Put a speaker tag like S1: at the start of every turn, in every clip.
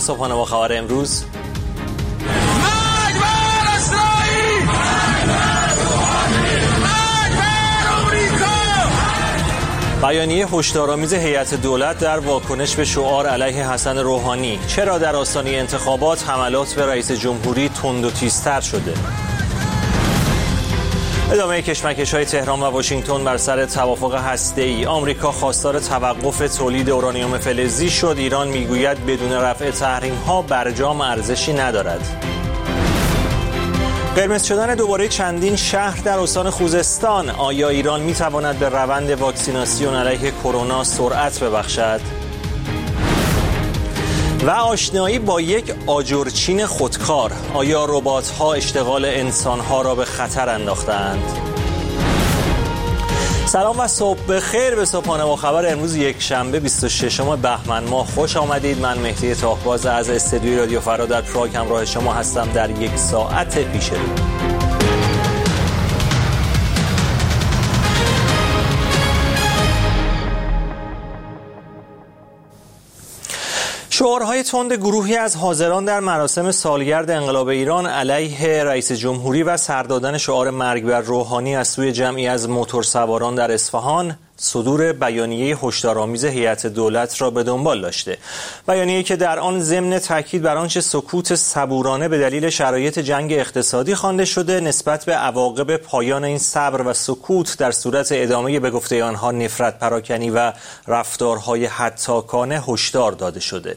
S1: صبحانه با خبر امروز. بیانیه هشدارآمیز هیئت دولت در واکنش به شعار علیه حسن روحانی. چرا در آستانه انتخابات حملات به رئیس جمهوری تند و تیزتر شده؟ ادامه کشمکش‌های تهران و واشنگتن بر سر توافق هسته‌ای. آمریکا خواستار توقف تولید اورانیوم فلزی شد. ایران میگوید بدون رفع تحریم‌ها برجام ارزشی ندارد. قرمز شدن دوباره چندین شهر در استان خوزستان. آیا ایران میتواند به روند واکسیناسیون علیه کرونا سرعت ببخشد؟ و آشنایی با یک آجرچین خودکار. آیا ربات‌ها اشتغال انسان‌ها را به خطر انداختند؟ سلام و صبح بخیر به صبحانه با خبر امروز یک شنبه 26 بهمن ماه. خوش آمدید. من مهدی طاهباز از استودیوی رادیو فردا در پراگ همراه شما هستم در یک ساعت پیش رو. شعارهای تند گروهی از حاضران در مراسم سالگرد انقلاب ایران علیه رئیس جمهوری و سر دادن شعار مرگ بر روحانی از سوی جمعی از موتورسواران در اصفهان صدور بیانیه هشدارآمیز هیئت دولت را به دنبال داشته. بیانیه‌ای که در آن ضمن تاکید بر آنچه سکوت صبورانه به دلیل شرایط جنگ اقتصادی خوانده شده نسبت به عواقب پایان این صبر و سکوت در صورت ادامه به گفته آنها نفرت پراکنی و رفتارهای هتاکانه هشدار داده شده.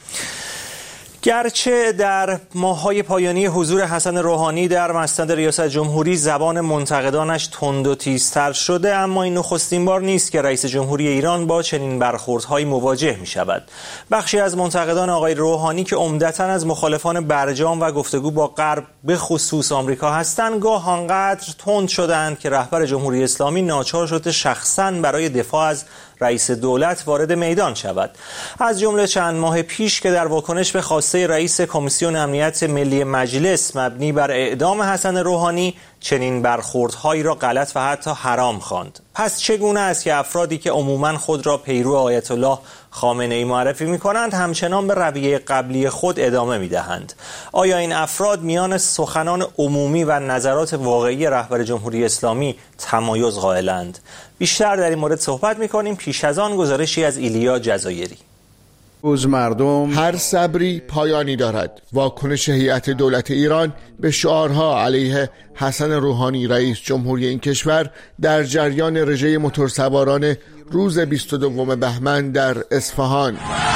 S1: گرچه در ماه‌های پایانی حضور حسن روحانی در مسند ریاست جمهوری زبان منتقدانش تند و تیزتر شده، اما این نخستین بار نیست که رئیس جمهوری ایران با چنین برخوردهایی مواجه می شود. بخشی از منتقدان آقای روحانی که عمدتاً از مخالفان برجام و گفتگو با غرب به خصوص آمریکا هستند، گاه آنقدر تند شدند که رهبر جمهوری اسلامی ناچار شده شخصاً برای دفاع از رئیس دولت وارد میدان شود. از جمله چند ماه پیش که در واکنش به خواسته رئیس کمیسیون امنیت ملی مجلس مبنی بر اعدام حسن روحانی چنین برخوردهایی را غلط و حتی حرام خواند. پس چگونه است که افرادی که عموماً خود را پیرو آیت الله خامنه‌ای معرفی می‌کنند همچنان به رویه قبلی خود ادامه می‌دهند؟ آیا این افراد میان سخنان عمومی و نظرات واقعی رهبر جمهوری اسلامی تمایز قائلند؟ بیشتر در این مورد صحبت می‌کنیم. پیش از آن گزارشی از ایلیا جزایری.
S2: مردم هر صبری پایانی دارد. واکنش هیئت دولت ایران به شعارها علیه حسن روحانی رئیس جمهوری این کشور در جریان رژه موتورسواران روز 22 بهمن در اصفهان.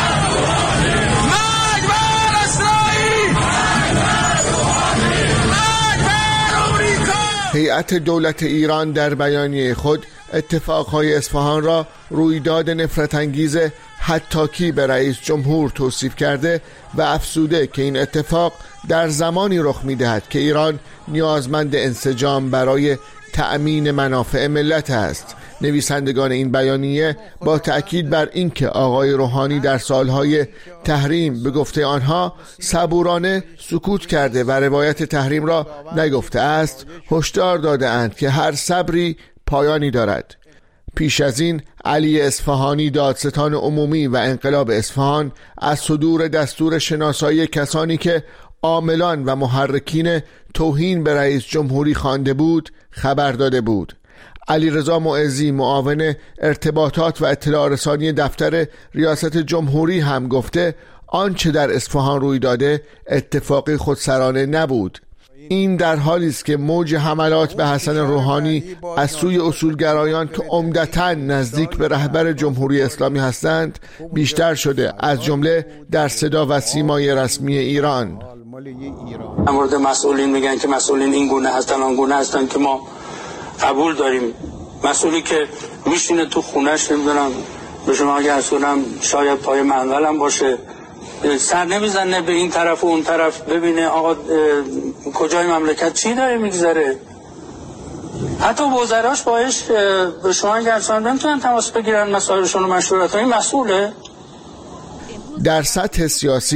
S2: هیئت دولت ایران در بیانیه خود اتفاقهای اصفهان را رویداد نفرت انگیز هتاکی به رئیس جمهور توصیف کرده و افزوده که این اتفاق در زمانی رخ می‌دهد که ایران نیازمند انسجام برای تأمین منافع ملت است. نویسندگان این بیانیه با تأکید بر اینکه آقای روحانی در سالهای تحریم به گفته آنها صبورانه سکوت کرده و روایت تحریم را نگفته است، هشدار داده اند که هر صبری پایانی دارد. پیش از این علی اصفهانی دادستان عمومی و انقلاب اصفهان از صدور دستور شناسایی کسانی که عاملان و محرکین توهین به رئیس جمهوری خوانده بود خبر داده بود. علیرضا معزی معاون ارتباطات و اطلاع رسانی دفتر ریاست جمهوری هم گفته آنچه در اصفهان روی داده اتفاقی خودسرانه نبود. این در حالی است که موج حملات به حسن روحانی از سوی اصولگرایان که عمدتاً نزدیک به رهبر جمهوری اسلامی هستند بیشتر شده، از جمله در صدا و سیمای رسمی ایران.
S3: در مورد مسئولین میگن که مسئولین این گونه هستن آن گونه هستن که ما قبول داریم. مسئولی که میشینه تو خونش، نمیدونم به شما اگه از کنم شاید پای منقل هم باشه، سر نمیزنه به این طرف و اون طرف ببینه آقا کجای مملکت چی داره میگذره. حتی وزراش باش به شما اگه از کنم نمیتونن تماس بگیرن مسائلشون و مشورت های مسئوله.
S2: در سطح سیاسی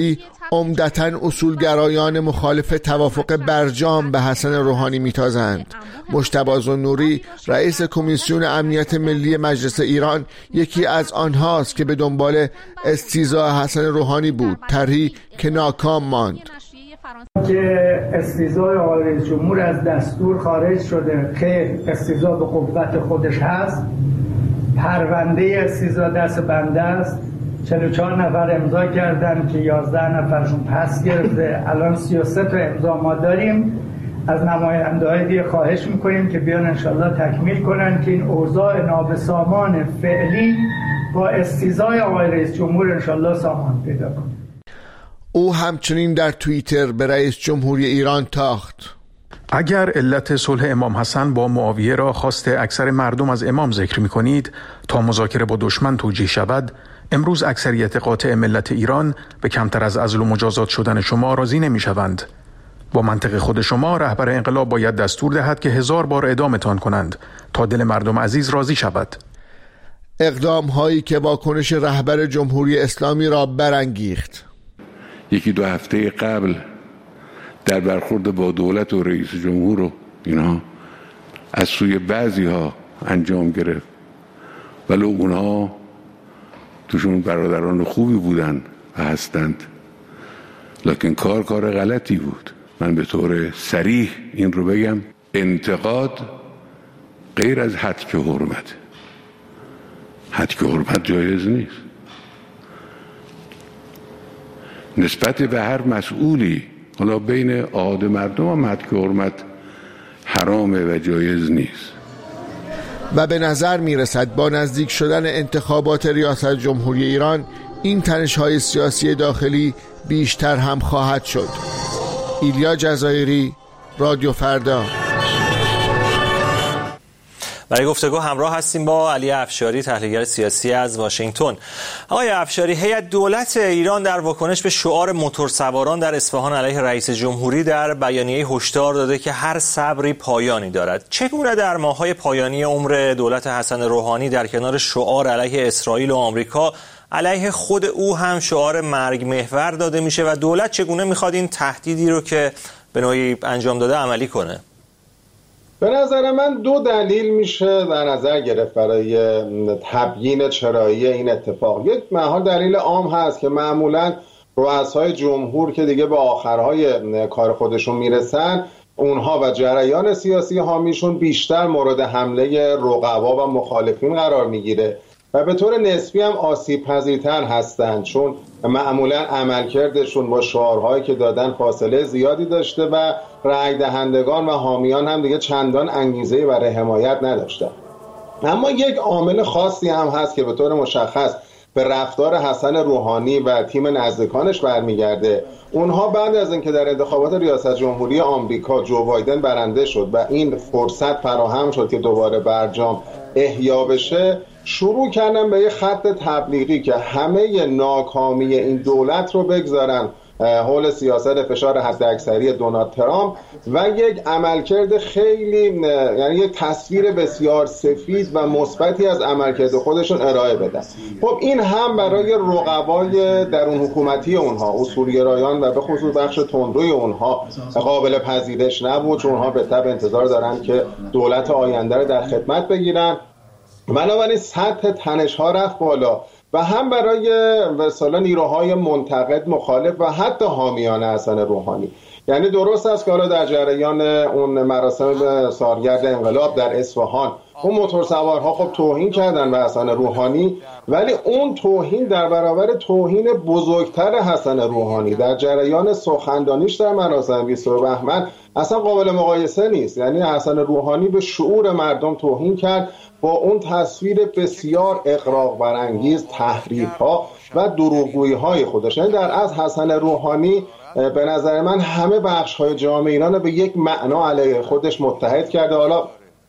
S2: عمدتاً اصولگرایان مخالف توافق برجام به حسن روحانی میتازند. مجتبی ذوالنوری رئیس کمیسیون امنیت ملی مجلس ایران یکی از آنهاست که به دنبال استیضاح حسن روحانی بود، طرحی که ناکام ماند.
S4: که استیضاح آقای رئیس جمهور از دستور خارج شده، خیر، استیضاح به قوت خودش هست، پرونده استیضاح دست بنده است، 44 نفر امضا کردن که 11 نفرشون پس گرفته، الان 33 تا امضا ما داریم. از نماینده‌های دیگه خواهش میکنیم که بیان انشالله تکمیل کنن که این اوضاع نابسامان فعلی با استیضاح آقای رئیس جمهور انشالله سامان پیدا کنه.
S2: او همچنین در توییتر به رئیس جمهوری ایران تاخت:
S5: اگر علت صلح امام حسن با معاویه را خواست اکثر مردم از امام ذکر می کنید تا مذاکره با دشمن توجیه شود، امروز اکثریت قاطع ملت ایران به کمتر از عزل و مجازات شدن شما راضی نمی شوند. با منطق خود شما رهبر انقلاب باید دستور دهد که 1000 بار اعدامتان کنند تا دل مردم عزیز راضی شود.
S2: اقدام هایی که واکنش رهبر جمهوری اسلامی را برانگیخت.
S6: 1-2 هفته قبل در برخورد با دولت و رئیس جمهور و اینها از سوی بعضی ها انجام گرفت، ولی اونها توشون برادران خوبی بودن و هستند، لکن کار غلطی بود. من به طور صریح این رو بگم، انتقاد غیر از هتک حرمت. هتک حرمت جایز نیست. نسبت به هر مسئولی، حالا بین عاد مردم هم هتک حرمت حرامه و جایز نیست.
S2: و به نظر میرسد با نزدیک شدن انتخابات ریاست جمهوری ایران این تنش‌های سیاسی داخلی بیشتر هم خواهد شد. ایلیا جزایری، رادیو فردا.
S1: برای گفتگو همراه هستیم با علی افشاری، تحلیلگر سیاسی از واشنگتن. آقای افشاری، هیئت دولت ایران در واکنش به شعار موتورسواران در اصفهان علیه رئیس جمهوری در بیانیه هشدار داده که هر صبری پایانی دارد. چگونه در ماه‌های پایانی عمر دولت حسن روحانی در کنار شعار علیه اسرائیل و آمریکا، علیه خود او هم شعار مرگ محور داده میشه و دولت چگونه میخواد این تهدیدی رو که به نوعی انجام داده عملی کنه؟
S7: به نظر من 2 دلیل میشه در نظر گرفت برای تبیین چرایی این اتفاق. یک محال دلیل عام هست که معمولا رؤسای جمهور که دیگه به آخرهای کار خودشون میرسن، اونها و جریان سیاسی هامیشون بیشتر مورد حمله رقبا و مخالفین قرار میگیره و به طور نسبی هم آسیب پذیرتر هستند، چون معمولا عملکردشون با شعارهایی که دادن فاصله زیادی داشته و رأی دهندگان و حامیان هم دیگه چندان انگیزه‌ای برای حمایت نداشتن. اما یک عامل خاصی هم هست که به طور مشخص به رفتار حسن روحانی و تیم نزدیکانش برمیگرده. اونها بعد از اینکه در انتخابات ریاست جمهوری آمریکا جو بایدن برنده شد و این فرصت فراهم شد که دوباره برجام احیا بشه، شروع کردن به یه خط تبلیغی که همه ناکامی این دولت رو بگذارن حول سیاست فشار حداکثری دونالد ترامپ و یک عملکرد خیلی، یعنی یک تصویر بسیار سفید و مثبتی از عملکرد خودشون ارائه بدن. خب این هم برای رقبای درون حکومتی اونها، اصولگرایان و به خصوص بخش تندروی اونها قابل پذیرش نبود، چون اونها به طبع انتظار دارن که دولت آینده رو در خدمت بگیرن. بنابراین سطح تنش‌ها رفت بالا و هم برای مثلا نیروهای منتقد، مخالف و حتی حامیان حسن روحانی. یعنی درست است که حالا در جریان اون مراسم سالگرد انقلاب در اصفهان اون موتورسوارها خب توهین کردن به حسن روحانی، ولی اون توهین در برابر توهین بزرگتر حسن روحانی در جریان سخنرانیش در مراسم 20 بهمن اصلا قابل مقایسه نیست. یعنی حسن روحانی به شعور مردم توهین کرد با اون تصویر بسیار اغراق برانگیز، تحریف‌ها و دروغگویی‌های خودش. یعنی در از حسن روحانی به نظر من همه بخش‌های جامعه ایران رو به یک معنا علیه خودش متحد کرده. حالا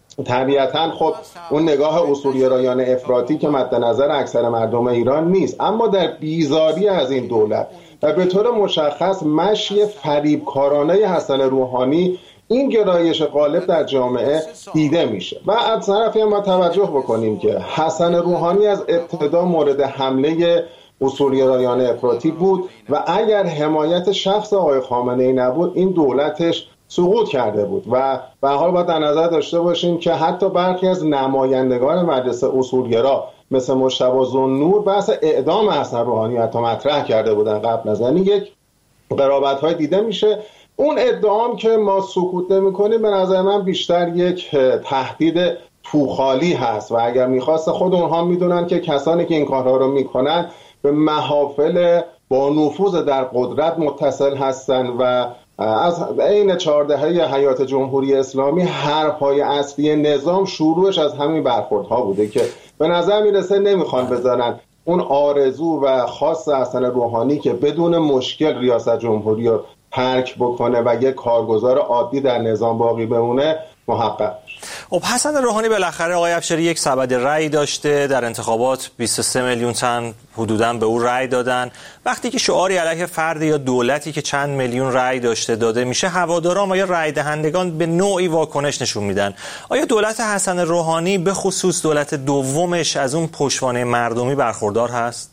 S7: طبیعتاً خب اون نگاه اصولگرایانه افراطی که مد نظر اکثر مردم ایران نیست، اما در بیزاری از این دولت و به طور مشخص مشی فریبکارانه حسن روحانی این گرایش غالب در جامعه دیده میشه. و از طرفی ما توجه بکنیم که حسن روحانی از ابتدا مورد حمله اصولگرایانه افراطی بود و اگر حمایت شخص آقای خامنه‌ای نبود این دولتش سقوط کرده بود و به حال باید در نظر داشته باشیم که حتی برخی از نمایندگان مجلس اصولگرا مثل مجتبی ذوالنور بحث اعدام حسن روحانی حتی مطرح کرده بودن قبل از، یعنی یک قرابت‌های دیده میشه. اون ادعام که ما سکوت نمی‌کنیم به نظر من بیشتر یک تهدید توخالی هست و اگر می‌خواست خود اونها میدونن که کسانی که این کارها رو میکنن به محافل با نفوذ در قدرت متصل هستند و از عین 4 دهه حیات جمهوری اسلامی حرف‌های اصلی نظام شروعش از همین برخوردها بوده که به نظر میرسه نمیخوان بذارن اون آرزو و خواست حسن روحانی که بدون مشکل ریاست جمهوری رو ترک بکنه و یک کارگزار عادی در نظام باقی بمونه محقق.
S1: خب حسن روحانی بالاخره آقای افشاری یک سبد رأی داشته در انتخابات، 23 میلیون تن حدوداً به او رأی دادن. وقتی که شعاری علیه فرد یا دولتی که چند میلیون رأی داشته داده میشه، هواداران و یا رأی دهندگان به نوعی واکنش نشون میدن. آیا دولت حسن روحانی به خصوص دولت دومش از اون پشتوانه مردمی برخوردار هست؟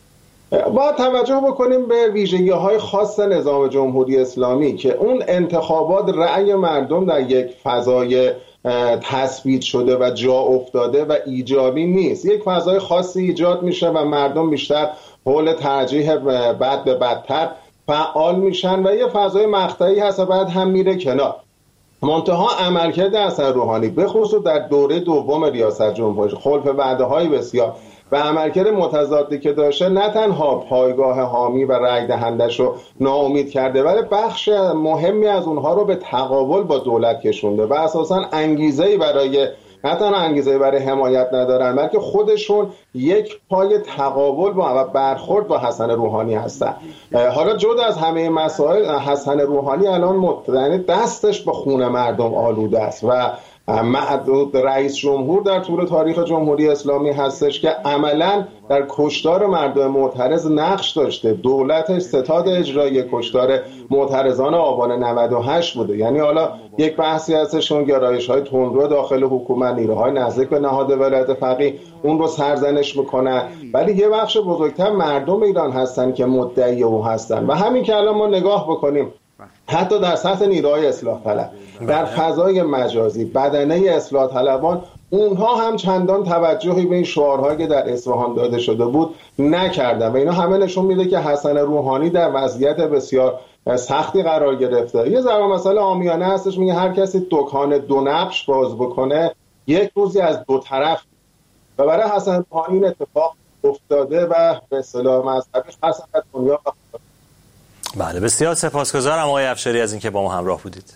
S7: باید توجه بکنیم به ویژگی‌های خاص نظام جمهوری اسلامی که اون انتخابات رأی مردم در یک فضای تثبیت شده و جا افتاده و ایجابی نیست. یک فضای خاصی ایجاد میشه و مردم بیشتر حول ترجیح بد به بدتر فعال میشن و یه فضای مقطعی هست و بعد هم میره کنار. منتها عملکرد حسن روحانی به خصوص در دوره دوم ریاست جمهوری خلف وعده‌های بسیار و عملکرد متضادی که داشته نه تنها پایگاه حامی و رای دهندش رو ناامید کرده ولی بخش مهمی از اونها رو به تقابل با دولت کشونده و اساساً انگیزه‌ای برای نه تنها انگیزه‌ای برای حمایت ندارن بلکه خودشون یک پای تقابل با برخورد با حسن روحانی هستن. حالا جدا از همه مسائل حسن روحانی الان دستش به خون مردم آلوده است و معدود رئیس جمهور در طول تاریخ جمهوری اسلامی هستش که عملاً در کشتار مردم معترض نقش داشته. دولتش ستاد اجرایی کشتار معترضان آبان 98 بوده. یعنی حالا یک بحثی هستشون گرایش‌های تندرو داخل حکومت، نیروهای نزدیک به نهاد ولایت فقیه اون رو سرزنش میکنن، ولی یه بخش بزرگتر مردم ایران هستن که مدعی او هستن و همین که الان ما نگاه بکنیم حتی در سطح نیروهای اصلاح طلب در فضای مجازی بدنه اصلاح طلبان اونها هم چندان توجهی به این شعارهایی که در اصفهان داده شده بود نکردن و اینا همه نشون میده که حسن روحانی در وضعیت بسیار سختی قرار گرفته. یه ضرب مثل عامیانه هستش، میگه هر کسی دکان دو نقش باز بکنه یک روزی از دو طرف و برای حسن روحانی این اتفاق افتاده و به اصطلاح مذهبی حسن دنیا.
S1: بله بسیار سپاسگزارم آقای افشاری از اینکه با ما همراه بودید.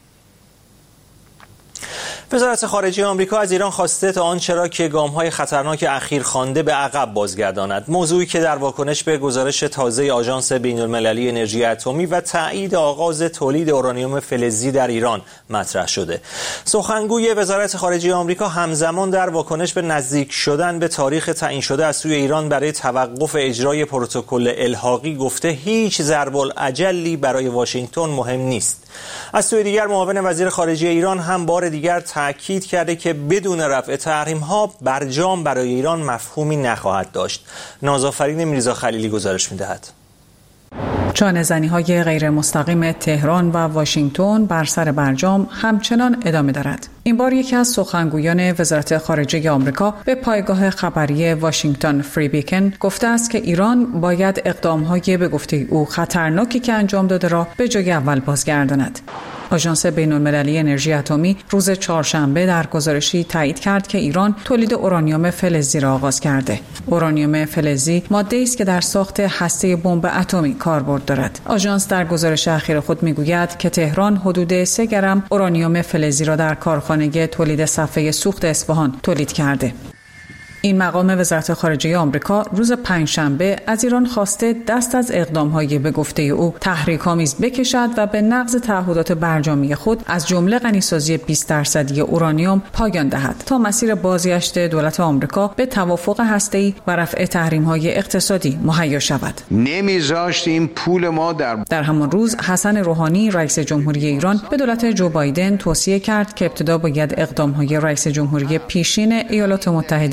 S1: وزارت خارجه آمریکا از ایران خواسته تا آنچه را که گام‌های خطرناک اخیر خوانده به عقب بازگرداند، موضوعی که در واکنش به گزارش تازه آژانس بین‌المللی انرژی اتمی و تایید آغاز تولید اورانیوم فلزی در ایران مطرح شده. سخنگوی وزارت خارجه آمریکا همزمان در واکنش به نزدیک شدن به تاریخ تعیین شده از سوی ایران برای توقف اجرای پروتکل الحاقی گفته هیچ ضرب‌الاجلی برای واشنگتن مهم نیست. از سوی دیگر معاون وزیر خارجه ایران هم بار دیگر تأکید کرده که بدون رفع تحریم‌ها برجام برای ایران مفهومی نخواهد داشت. نازآفرین میرزا خلیلی گزارش می‌دهد.
S8: چانه‌زنی‌های غیر مستقیم تهران و واشنگتن بر سر برجام همچنان ادامه دارد. این بار یکی از سخنگویان وزارت خارجه آمریکا به پایگاه خبری واشنگتن فری بیکن گفته است که ایران باید اقدام‌های به گفته او خطرناکی که انجام داده را به جای اول بازگرداند. آژانس بین‌المللی انرژی اتمی روز چهارشنبه در گزارشی تایید کرد که ایران تولید اورانیوم فلزی را آغاز کرده. اورانیوم فلزی ماده‌ای است که در ساخت هسته بمب اتمی کاربرد دارد. آژانس در گزارش اخیر خود میگوید که تهران حدود 3 گرم اورانیوم فلزی را در کارخانه تولید صفحه سوخت اصفهان تولید کرده. این مقام وزارت خارجه آمریکا روز پنجشنبه از ایران خواسته دست از اقدام‌های به گفته او تحریک‌آمیز بکشد و به نقض تعهدات برجامی خود از جمله غنیسازی 20% اورانیوم پایان دهد تا مسیر بازگشت دولت آمریکا به توافق هسته‌ای و رفع تحریم‌های اقتصادی مهیا شود.
S9: نمی‌ذاشتیم پول ما در
S8: همان روز حسن روحانی رئیس جمهوری ایران به دولت جو بایدن توصیه کرد که ابتدا باید اقدام‌های رئیس جمهوری پیشین ایالات متحده را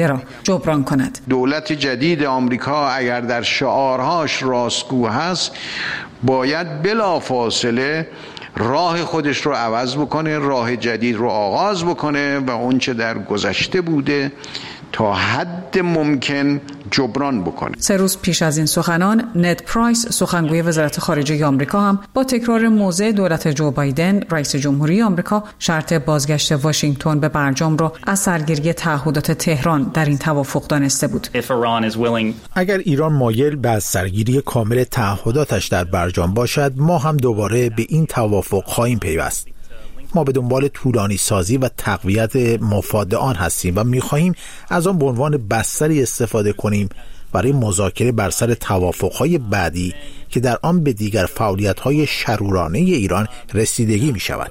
S8: جبران کند.
S9: دولت جدید آمریکا اگر در شعارهاش راستگو هست باید بلافاصله راه خودش رو عوض بکنه، راه جدید رو آغاز بکنه و اون چه در گذشته بوده تا حد ممکن جبران بکنه.
S8: 3 روز پیش از این سخنان، ند پرایس سخنگوی وزارت خارجه آمریکا هم با تکرار موضع دولت جو بایدن رئیس جمهوری آمریکا شرط بازگشت واشنگتن به برجام را از سرگیری تعهدات تهران در این توافق دانسته بود.
S10: اگر ایران مایل به سرگیری کامل تعهداتش در برجام باشد، ما هم دوباره به این توافق خواهیم پیوست. ما به دنبال طولانی سازی و تقویت مفاد آن هستیم و می‌خواهیم از آن به عنوان بستری استفاده کنیم برای مذاکره بر سر توافق‌های بعدی که در آن به دیگر فعالیت‌های شرورانه ایران رسیدگی می‌شود.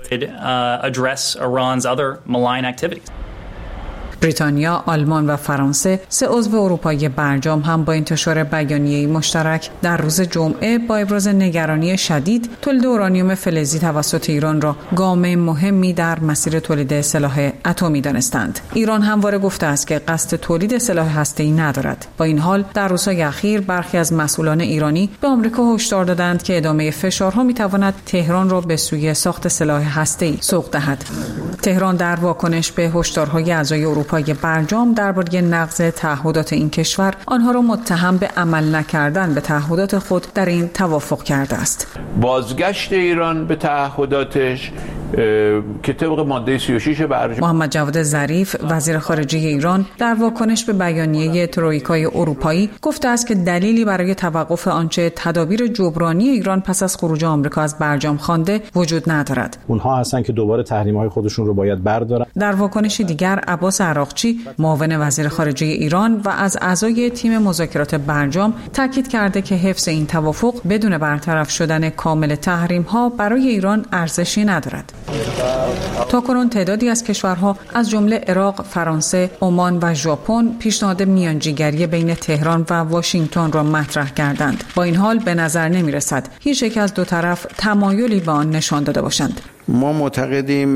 S8: بریتانیا، آلمان و فرانسه 3 عضو اروپایی برجام هم با انتشار بیانیه‌ای مشترک در روز جمعه با ابراز نگرانی شدید تولید اورانیوم فلزی توسط ایران را گام مهمی در مسیر تولید سلاح اتمی دانستند. ایران همواره گفته است که قصد تولید سلاح هسته‌ای ندارد. با این حال در روزهای اخیر برخی از مسئولان ایرانی به آمریکا هشدار دادند که ادامه فشارها می‌تواند تهران را به سوی ساخت سلاح هسته‌ای سوق دهد. تهران در واکنش به هشدارهای اعضای اروپایی برجام درباره نقض تعهدات این کشور آنها را متهم به عمل نکردن به تعهدات خود در این توافق کرده است.
S6: بازگشت ایران به تعهداتش که طبق ماده 36 برجام.
S8: محمد جواد ظریف وزیر خارجه ایران در واکنش به بیانیه ترویکای اروپایی گفته است که دلیلی برای توقف آنچه تدابیر جبرانی ایران پس از خروج آمریکا از برجام خوانده وجود ندارد.
S11: اونها هستن که دوباره تحریم‌های خودشون رو باید بردارن.
S8: در واکنشی دیگر عباس عراقچی معاون وزیر خارجه ایران و از اعضای تیم مذاکرات برجام تاکید کرده که حفظ این توافق بدون برطرف شدن کامل تحریم‌ها برای ایران ارزشی ندارد. تاکنون تعدادی از کشورها از جمله عراق، فرانسه، عمان و ژاپن پیشنهاد میانجیگری بین تهران و واشنگتن را مطرح کردند. با این حال به نظر نمی‌رسد هیچ یک از دو طرف تمایلی به آن نشان داده باشند.
S9: ما معتقدیم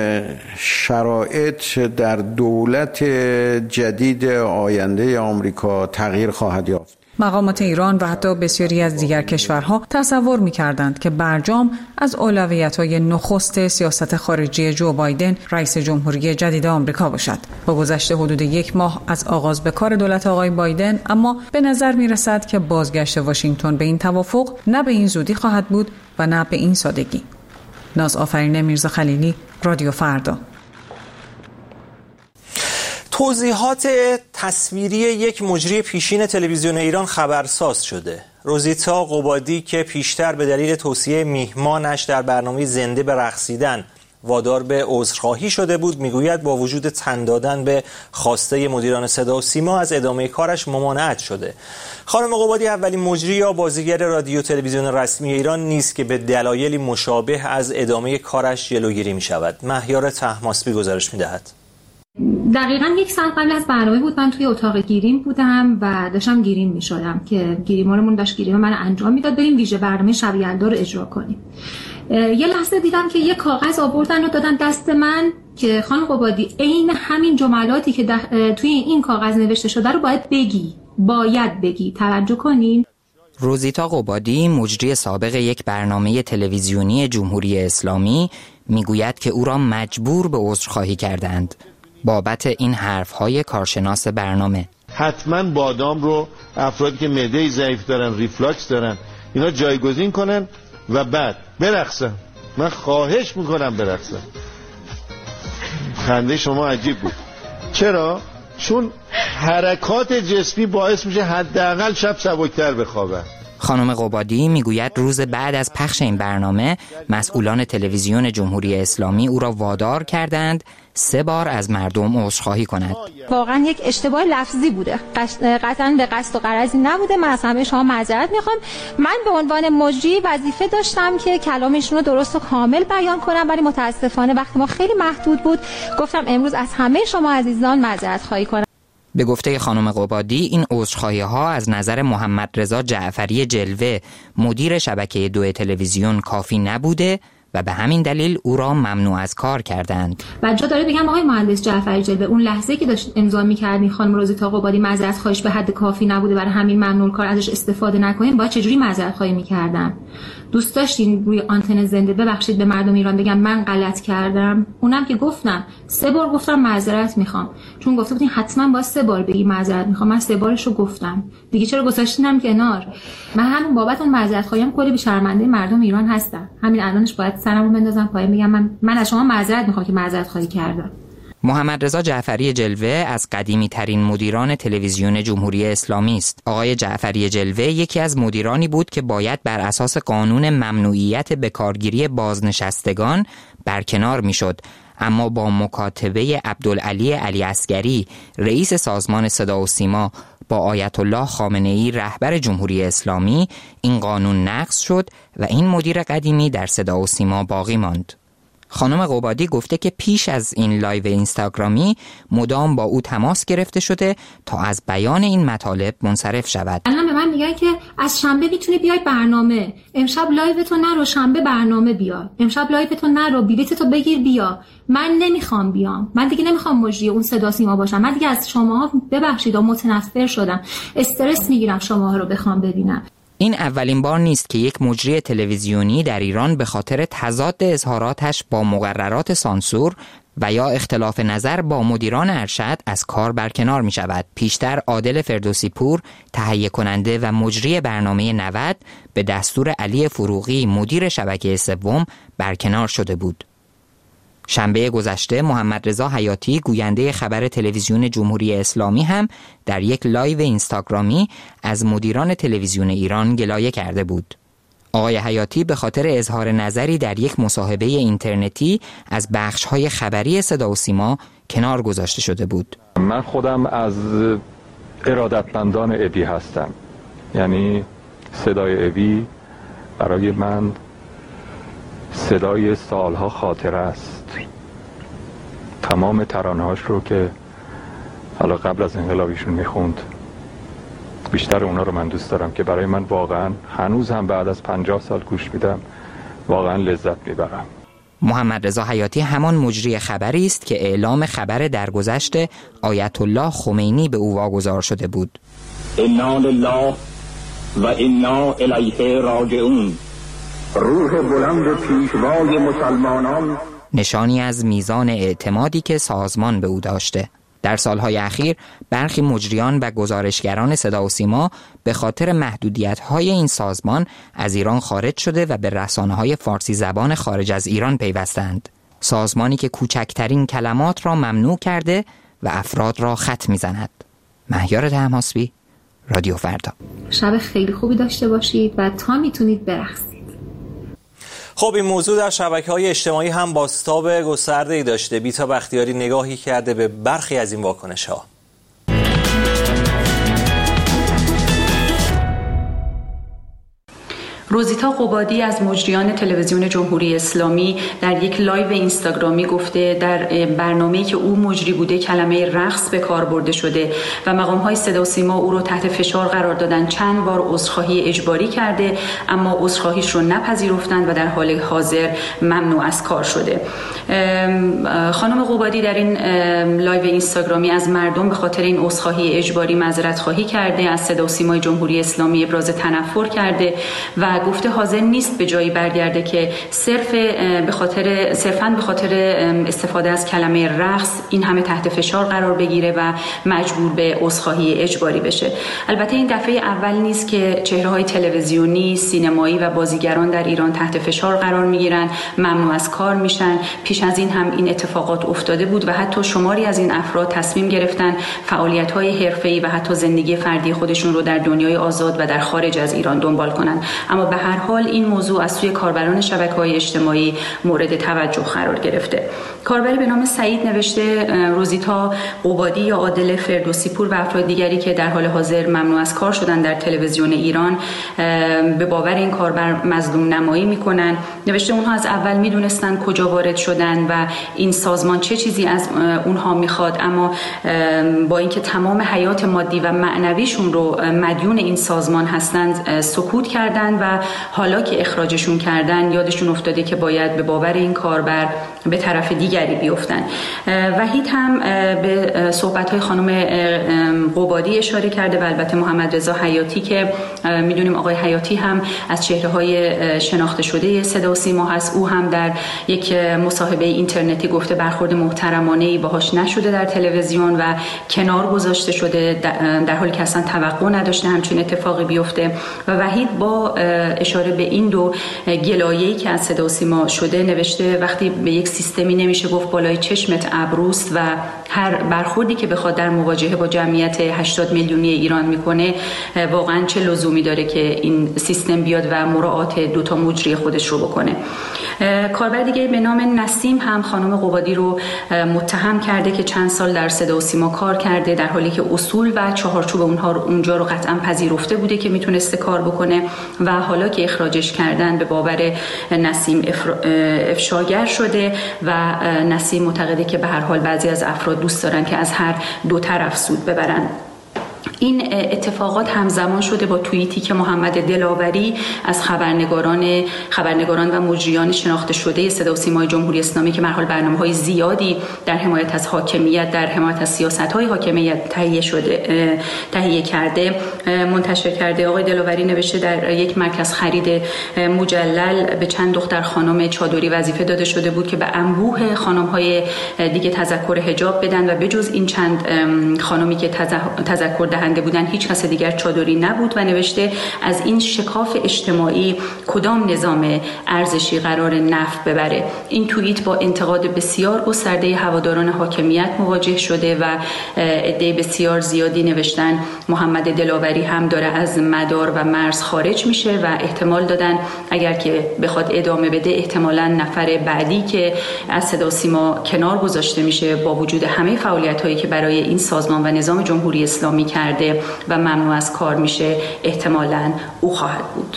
S9: شرایط در دولت جدید آینده آمریکا تغییر خواهد یافت.
S8: مقامات ایران و حتی بسیاری از دیگر کشورها تصور می‌کردند که برجام از اولویت‌های نخست سیاست خارجی جو بایدن رئیس جمهوری جدید آمریکا باشد. با گذشت حدود 1 ماه از آغاز به کار دولت آقای بایدن، اما به نظر می‌رسد که بازگشت واشنگتن به این توافق نه به این زودی خواهد بود و نه به این سادگی. ناز آفرین میرزا خلیلی، رادیو فردا.
S1: توضیحات تصویری یک مجری پیشین تلویزیون ایران خبرساز شده. روزیتا قبادی که پیشتر به دلیل توصیه میهمانش در برنامه زنده به رقصیدن وادار به عذرخواهی شده بود، میگوید با وجود تن دادن به خواسته مدیران صدا و سیما از ادامه کارش ممانعت شده. خانم قبادی اولین مجری یا بازیگر رادیو تلویزیون رسمی ایران نیست که به دلایلی مشابه از ادامه کارش جلوگیری می شود. مهیار طهماسبی گزارش می دهد.
S12: دقیقاً 1 ساعت قبل از برنامه بود من توی اتاق گیریم بودم و داشتم گیریم می‌شدم که گیریمارمون داشت گیریم من انجام میداد بریم ویژه برنامه شب یلدا رو اجرا کنیم. یه لحظه دیدم که یه کاغذ آوردن و دادن دست من که خانم قبادی عین همین جملاتی که توی این کاغذ نوشته شده رو باید بگی توجه کنین.
S13: روزیتا قبادی مجری سابق یک برنامه تلویزیونی جمهوری اسلامی میگوید که او را مجبور به عذرخواهی کردند بابت این حرف‌های کارشناس برنامه.
S14: حتما بادام رو افرادی که معده ضعیف دارن، ریفلاکس دارن، اینا جایگزین کنن و بعد برقصن. من خواهش میکنم برقصن. خنده شما عجیب بود. چرا؟ چون حرکات جسمی باعث میشه حداقل شب سبکتر بخوابن.
S13: خانم قبادی میگوید روز بعد از پخش این برنامه مسئولان تلویزیون جمهوری اسلامی او را وادار کردند 3 بار از مردم عذرخواهی کند.
S12: واقعا یک اشتباه لفظی بوده، قطعا به قصد و غرضی نبوده. من از همه شما معذرت میخوام. من به عنوان مجری وظیفه داشتم که کلامشون رو درست و کامل بیان کنم، ولی متاسفانه وقتی ما خیلی محدود بود گفتم امروز از همه شما عزیزان معذرت خواهی کنم.
S13: به گفته خانم قبادی این عذرخواهی‌ها از نظر محمد رضا جعفری جلوه مدیر شبکه 2 تلویزیون کافی نبوده و به همین دلیل او را ممنوع از کار کردند.
S12: و جا داره بگم آقای مهندس جعفری جلوه اون لحظه که داشت امضا می‌کردین خانم روزیتا قبادی معذرت خواهش به حد کافی نبوده برای همین ممنوع کار ازش استفاده نکنین، باید چجوری معذرت خواهی می‌کردن؟ دوست داشتین روی آنتن زنده ببخشید به مردم ایران بگم من غلط کردم؟ اونم که گفتم 3 بار گفتم معذرت میخوام، چون گفته بودین حتما باید 3 بار بگی معذرت میخوام، من 3 بارشو گفتم دیگه، چرا گذاشتینم کنار؟ من همون بابت اون معذرت خواهیم کلی به شرمنده مردم ایران هستم، همین الانش باید سرمو بندازم پایین بگم من از شما معذرت میخوام که معذرت خواهی کردم.
S13: محمد رضا جعفری جلوه از قدیمی ترین مدیران تلویزیون جمهوری اسلامی است. آقای جعفری جلوه یکی از مدیرانی بود که باید بر اساس قانون ممنوعیت بکارگیری بازنشستگان برکنار میشد، اما با مکاتبه عبدالعلی علی عسگری رئیس سازمان صدا و سیما با آیت الله خامنه‌ای رهبر جمهوری اسلامی این قانون نقض شد و این مدیر قدیمی در صدا و سیما باقی ماند. خانم قبادی گفته که پیش از این لایو اینستاگرامی مدام با او تماس گرفته شده تا از بیان این مطالب منصرف شود.
S12: الان به من میگن که از شنبه میتونه بیای برنامه، امشب لایوتو نرو، شنبه برنامه بیا، امشب لایوتو نرو، بلیتتو بگیر بیا. من نمیخوام بیام، من دیگه نمیخوام مجری اون صدا سیما باشم، من دیگه از شماها ببخشید متنفر شدم، استرس میگیرم شماها رو بخوام ببینم.
S13: این اولین بار نیست که یک مجری تلویزیونی در ایران به خاطر تضاد اظهاراتش با مقررات سانسور و یا اختلاف نظر با مدیران ارشد از کار برکنار می شود. پیشتر عادل فردوسی پور تهیه کننده و مجری برنامه 90 به دستور علی فروغی مدیر شبکه سوم برکنار شده بود. شنبه گذشته محمد رضا حیاتی گوینده خبر تلویزیون جمهوری اسلامی هم در یک لایو اینستاگرامی از مدیران تلویزیون ایران گلایه کرده بود. آقای حیاتی به خاطر اظهار نظری در یک مصاحبه اینترنتی از بخش‌های خبری صدا و سیما کنار گذاشته شده بود.
S15: من خودم از ارادتمندان ابی هستم، یعنی صدای ابی برای من صدای سالها خاطره است. تمام ترانه‌هاش رو که حالا قبل از انقلابیشون میخوند، بیشتر اونا رو من دوست دارم که برای من واقعا هنوز هم بعد از 50 سال گوش میدم، واقعا لذت میبرم.
S13: محمد رضا حیاتی همان مجری خبری است که اعلام خبر درگذشت آیت الله خمینی به او واگذار شده بود.
S16: انا لله و انا الیه راجعون. روح بلند پیشوای مسلمانان،
S13: نشانی از میزان اعتمادی که سازمان به او داشته. در سالهای اخیر برخی مجریان و گزارشگران صدا و سیما به خاطر محدودیت‌های این سازمان از ایران خارج شده و به رسانه‌های فارسی زبان خارج از ایران پیوستند. سازمانی که کوچکترین کلمات را ممنوع کرده و افراد را خط می‌زند. مهیار طهماسبی، رادیو فردا.
S12: شب خیلی خوبی داشته باشید و تا میتونید برقصید.
S1: خب این موضوع در شبکه‌های اجتماعی هم بازتاب گسترده‌ای داشته. بیتا بختیاری نگاهی کرده به برخی از این واکنش‌ها.
S17: روزیتا قبادی از مجریان تلویزیون جمهوری اسلامی در یک لایو اینستاگرامی گفته در برنامه‌ای که او مجری بوده کلمه رقص به کار برده شده و مقام‌های صدا و سیما او رو تحت فشار قرار دادن، چند بار عذرخواهی اجباری کرده اما عذرخواهیش رو نپذیرفتند و در حال حاضر ممنوع از کار شده. خانم قبادی در این لایو اینستاگرامی از مردم به خاطر این عذرخواهی اجباری معذرت خواهی کرده، از صدا و سیمای جمهوری اسلامی ابراز تنفر کرده و گفته حاضر نیست به جایی برگرده که صرفاً به خاطر استفاده از کلمه رقص این همه تحت فشار قرار بگیره و مجبور به عذرخواهی اجباری بشه. البته این دفعه اول نیست که چهره‌های تلویزیونی، سینمایی و بازیگران در ایران تحت فشار قرار میگیرن، ممنوع از کار میشن. پیش از این هم این اتفاقات افتاده بود و حتی شماری از این افراد تصمیم گرفتن فعالیت‌های حرفه‌ای و حتی زندگی فردی خودشون رو در دنیای آزاد و در خارج از ایران دنبال کنن. اما به هر حال این موضوع از سوی کاربران شبکه‌های اجتماعی مورد توجه قرار گرفته. کاربری به نام سعید نوشته روزیتا قبادی یا عادل فردوسی پور و افراد دیگری که در حال حاضر ممنوع از کار شدن در تلویزیون ایران به باور این کاربر مظلوم نمایی میکنن. نوشته اونها از اول میدونستن کجا وارد شدن و این سازمان چه چیزی از اونها میخواد، اما با اینکه تمام حیات مادی و معنویشون رو مدیون این سازمان هستند سکوت کردن و حالا که اخراجشون کردن یادشون افتاده که باید به باور این کاربر به طرف دیگری بیفتن. وحید هم به صحبت‌های خانم قبادی اشاره کرده و البته محمد رضا حیاتی که میدونیم آقای حیاتی هم از چهره‌های شناخته شده صدا و سیما هست. او هم در یک مصاحبه اینترنتی گفته برخورد محترمانه‌ای باهاش نشده در تلویزیون و کنار گذاشته شده، در حالی که اصلا توقع نداشته همچین اتفاقی بیفته. و وحید با اشاره به این دو گلایه‌ای که از صدا و سیما شده نوشته وقتی به یک سیستمی نمیشه گفت بالای چشمت ابروست و هر برخوردی که بخواد در مواجهه با جمعیت 80 میلیونی ایران میکنه، واقعا چه لزومی داره که این سیستم بیاد و مراعات دوتا مجری خودش رو بکنه. کاربر دیگه به نام نسیم هم خانم قبادی رو متهم کرده که چند سال در صدا و سیما کار کرده، در حالی که اصول و چهارچوب اونجا رو قطعا پذیرفته بوده که میتونسته کار بکنه و حالا که اخراجش کردن به باور نسیم افشاگر شده و نسیم معتقده که به هر حال بعضی از افراد دوست دارن که از هر دو طرف سود ببرن. این اتفاقات همزمان شده با توییتی که محمد دلاوری از خبرنگاران و مجریان شناخته شده صدا و سیمای جمهوری اسلامی که به هر حال برنامه‌های زیادی در حمایت از حاکمیت، در حمایت از سیاست‌های حاکمیت تهیه کرده منتشر کرده. آقای دلاوری نوشته در یک مرکز خرید مجلل به چند دختر خانم چادری وظیفه داده شده بود که به انبوه خانم‌های دیگه تذکر حجاب بدن و بجز این چند خانمی که تذکر دهنده بودن هیچ کس دیگر چادری نبود و نوشته از این شکاف اجتماعی کدام نظام ارزشی قرار نفع ببره. این توییت با انتقاد بسیار گسترده هواداران حاکمیت مواجه شده و عده بسیار زیادی نوشتن محمد دلاوری هم داره از مدار و مرز خارج میشه و احتمال دادن اگر که بخواد ادامه بده احتمالاً نفر بعدی که از صدا و سیما کنار گذاشته میشه با وجود همه فعالیت‌هایی که برای این سازمان و نظام جمهوری اسلامی کرده و ممنوع از کار میشه احتمالاً او خواهد بود.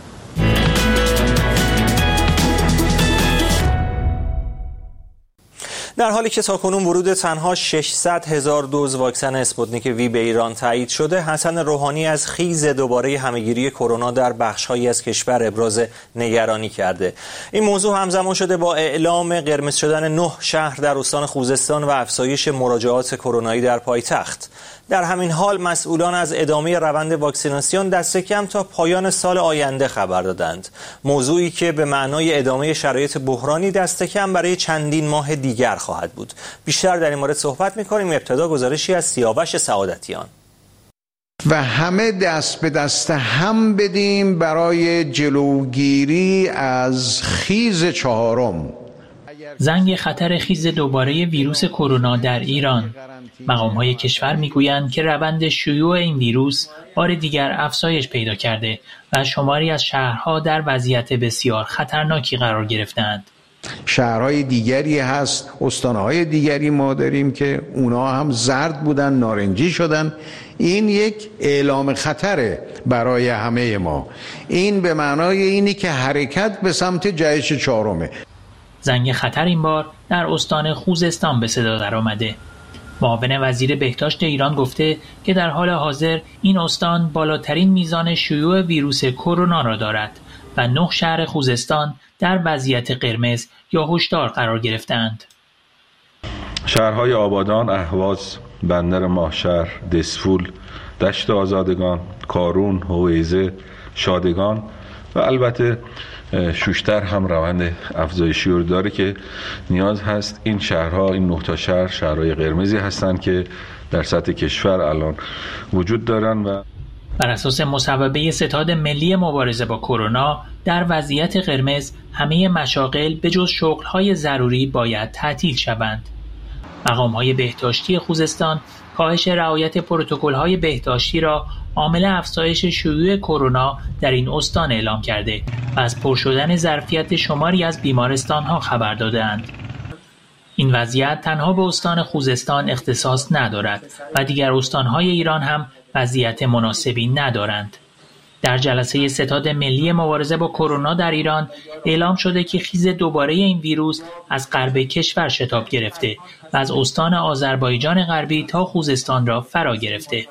S1: در حالی که تاکنون ورود تنها 600,000 دوز واکسن اسپوتنیک وی به ایران تایید شده، حسن روحانی از خیز دوباره همهگیری کرونا در بخش‌هایی از کشور ابراز نگرانی کرده. این موضوع همزمان شده با اعلام قرمز شدن 9 شهر در استان خوزستان و افزایش مراجعات کرونایی در پایتخت. در همین حال مسئولان از ادامه روند واکسیناسیون دست کم تا پایان سال آینده خبر دادند. موضوعی که به معنای ادامه شرایط بحرانی دست کم برای چندین ماه دیگر خواهد بود. بیشتر در این مورد صحبت می‌کنیم. ابتدا گزارشی از سیاوش سعادتیان.
S9: و همه دست به دست هم بدیم برای جلوگیری از خیز چهارم.
S18: زنگ خطر خیز دوباره ویروس کرونا در ایران. مقام‌های کشور میگویند که روند شیوع این ویروس بار دیگر افزایش پیدا کرده و شماری از شهرها در وضعیت بسیار خطرناکی قرار گرفتند.
S9: شهرهای دیگری هست، استانهای دیگری ما داریم که اونا هم زرد بودن، نارنجی شدن. این یک اعلام خطره برای همه ما. این به معنای اینی که حرکت به سمت جهش چهارمه.
S18: زنگ خطر این بار در استان خوزستان به صدا درآمده. معاون وزیر بهداشت ایران گفته که در حال حاضر این استان بالاترین میزان شیوع ویروس کرونا را دارد و 9 شهر خوزستان در وضعیت قرمز یا هشدار قرار گرفتند.
S19: شهرهای آبادان، اهواز، بندر ماهشهر، دسفول، دشت آزادگان، کارون، هویزه، شادگان و البته شوشتر هم روند افزایشی رو داره که نیاز هست این شهرها، این 9 تا شهر شهرهای قرمزی هستند که در سطح کشور الان وجود دارن. و
S18: بر اساس مصوبه ستاد ملی مبارزه با کرونا در وضعیت قرمز همه مشاغل به جز شغل‌های ضروری باید تعطیل شوند. مقام‌های بهداشتی خوزستان کاهش رعایت پروتکل‌های بهداشتی را عامل افزایش شیوع کرونا در این استان اعلام کرده و از پر شدن ظرفیت شماری از بیمارستان‌ها خبر داده‌اند. این وضعیت تنها به استان خوزستان اختصاص ندارد و دیگر استانهای ایران هم وضعیت مناسبی ندارند. در جلسه ستاد ملی مبارزه با کرونا در ایران اعلام شده که خیز دوباره این ویروس از غرب کشور شتاب گرفته و از استان آذربایجان غربی تا خوزستان را فرا گرفته.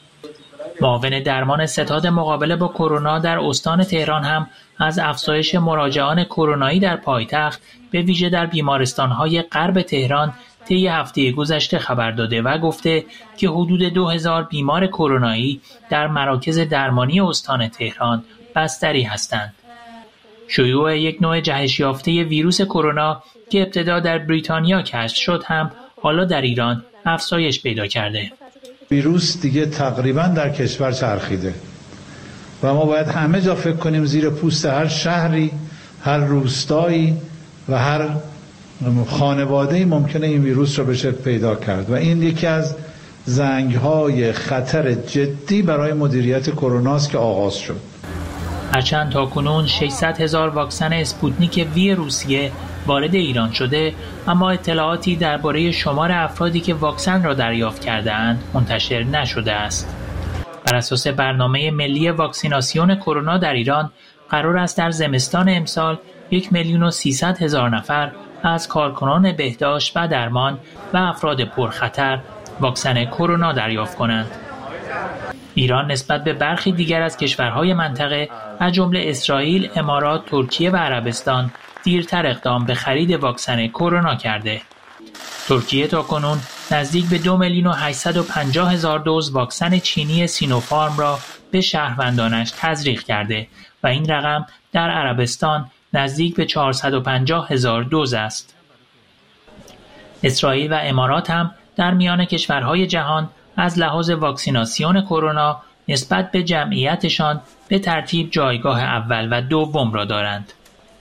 S18: معاون درمان ستاد مقابله با کرونا در استان تهران هم از افزایش مراجعان کرونایی در پایتخت به ویژه در بیمارستان‌های غرب تهران طی هفته گذشته خبر داده و گفته که حدود 2000 بیمار کرونایی در مراکز درمانی استان تهران بستری هستند. شیوع یک نوع جهش یافته ویروس کرونا که ابتدا در بریتانیا کشف شد هم حالا در ایران افزایش پیدا کرده.
S20: ویروس دیگه تقریبا در کشور چرخیده و ما باید همه جا فکر کنیم زیر پوست هر شهری، هر روستایی و هر خانواده‌ای ممکنه این ویروس رو بشه پیدا کرد و این یکی از زنگ‌های خطر جدی برای مدیریت کرونا است که آغاز شد.
S18: هرچند تاکنون 600,000 واکسن اسپوتنیک وی روسیه وارد ایران شده، اما اطلاعاتی درباره شمار افرادی که واکسن را دریافت کرده‌اند منتشر نشده است. بر اساس برنامه ملی واکسیناسیون کرونا در ایران قرار است در زمستان امسال 1,300,000 نفر از کارکنان بهداشت و درمان و افراد پرخطر واکسن کرونا دریافت کنند. ایران نسبت به برخی دیگر از کشورهای منطقه از جمله اسرائیل، امارات، ترکیه و عربستان دیرتر اقدام به خرید واکسن کرونا کرده. ترکیه تاکنون نزدیک به 2,850,000 دوز واکسن چینی سینوفارم را به شهروندانش تزریق کرده و این رقم در عربستان نزدیک به 450,000 دوز است. اسرائیل و امارات هم در میان کشورهای جهان از لحاظ واکسیناسیون کرونا نسبت به جمعیتشان به ترتیب جایگاه اول و دوم را دارند.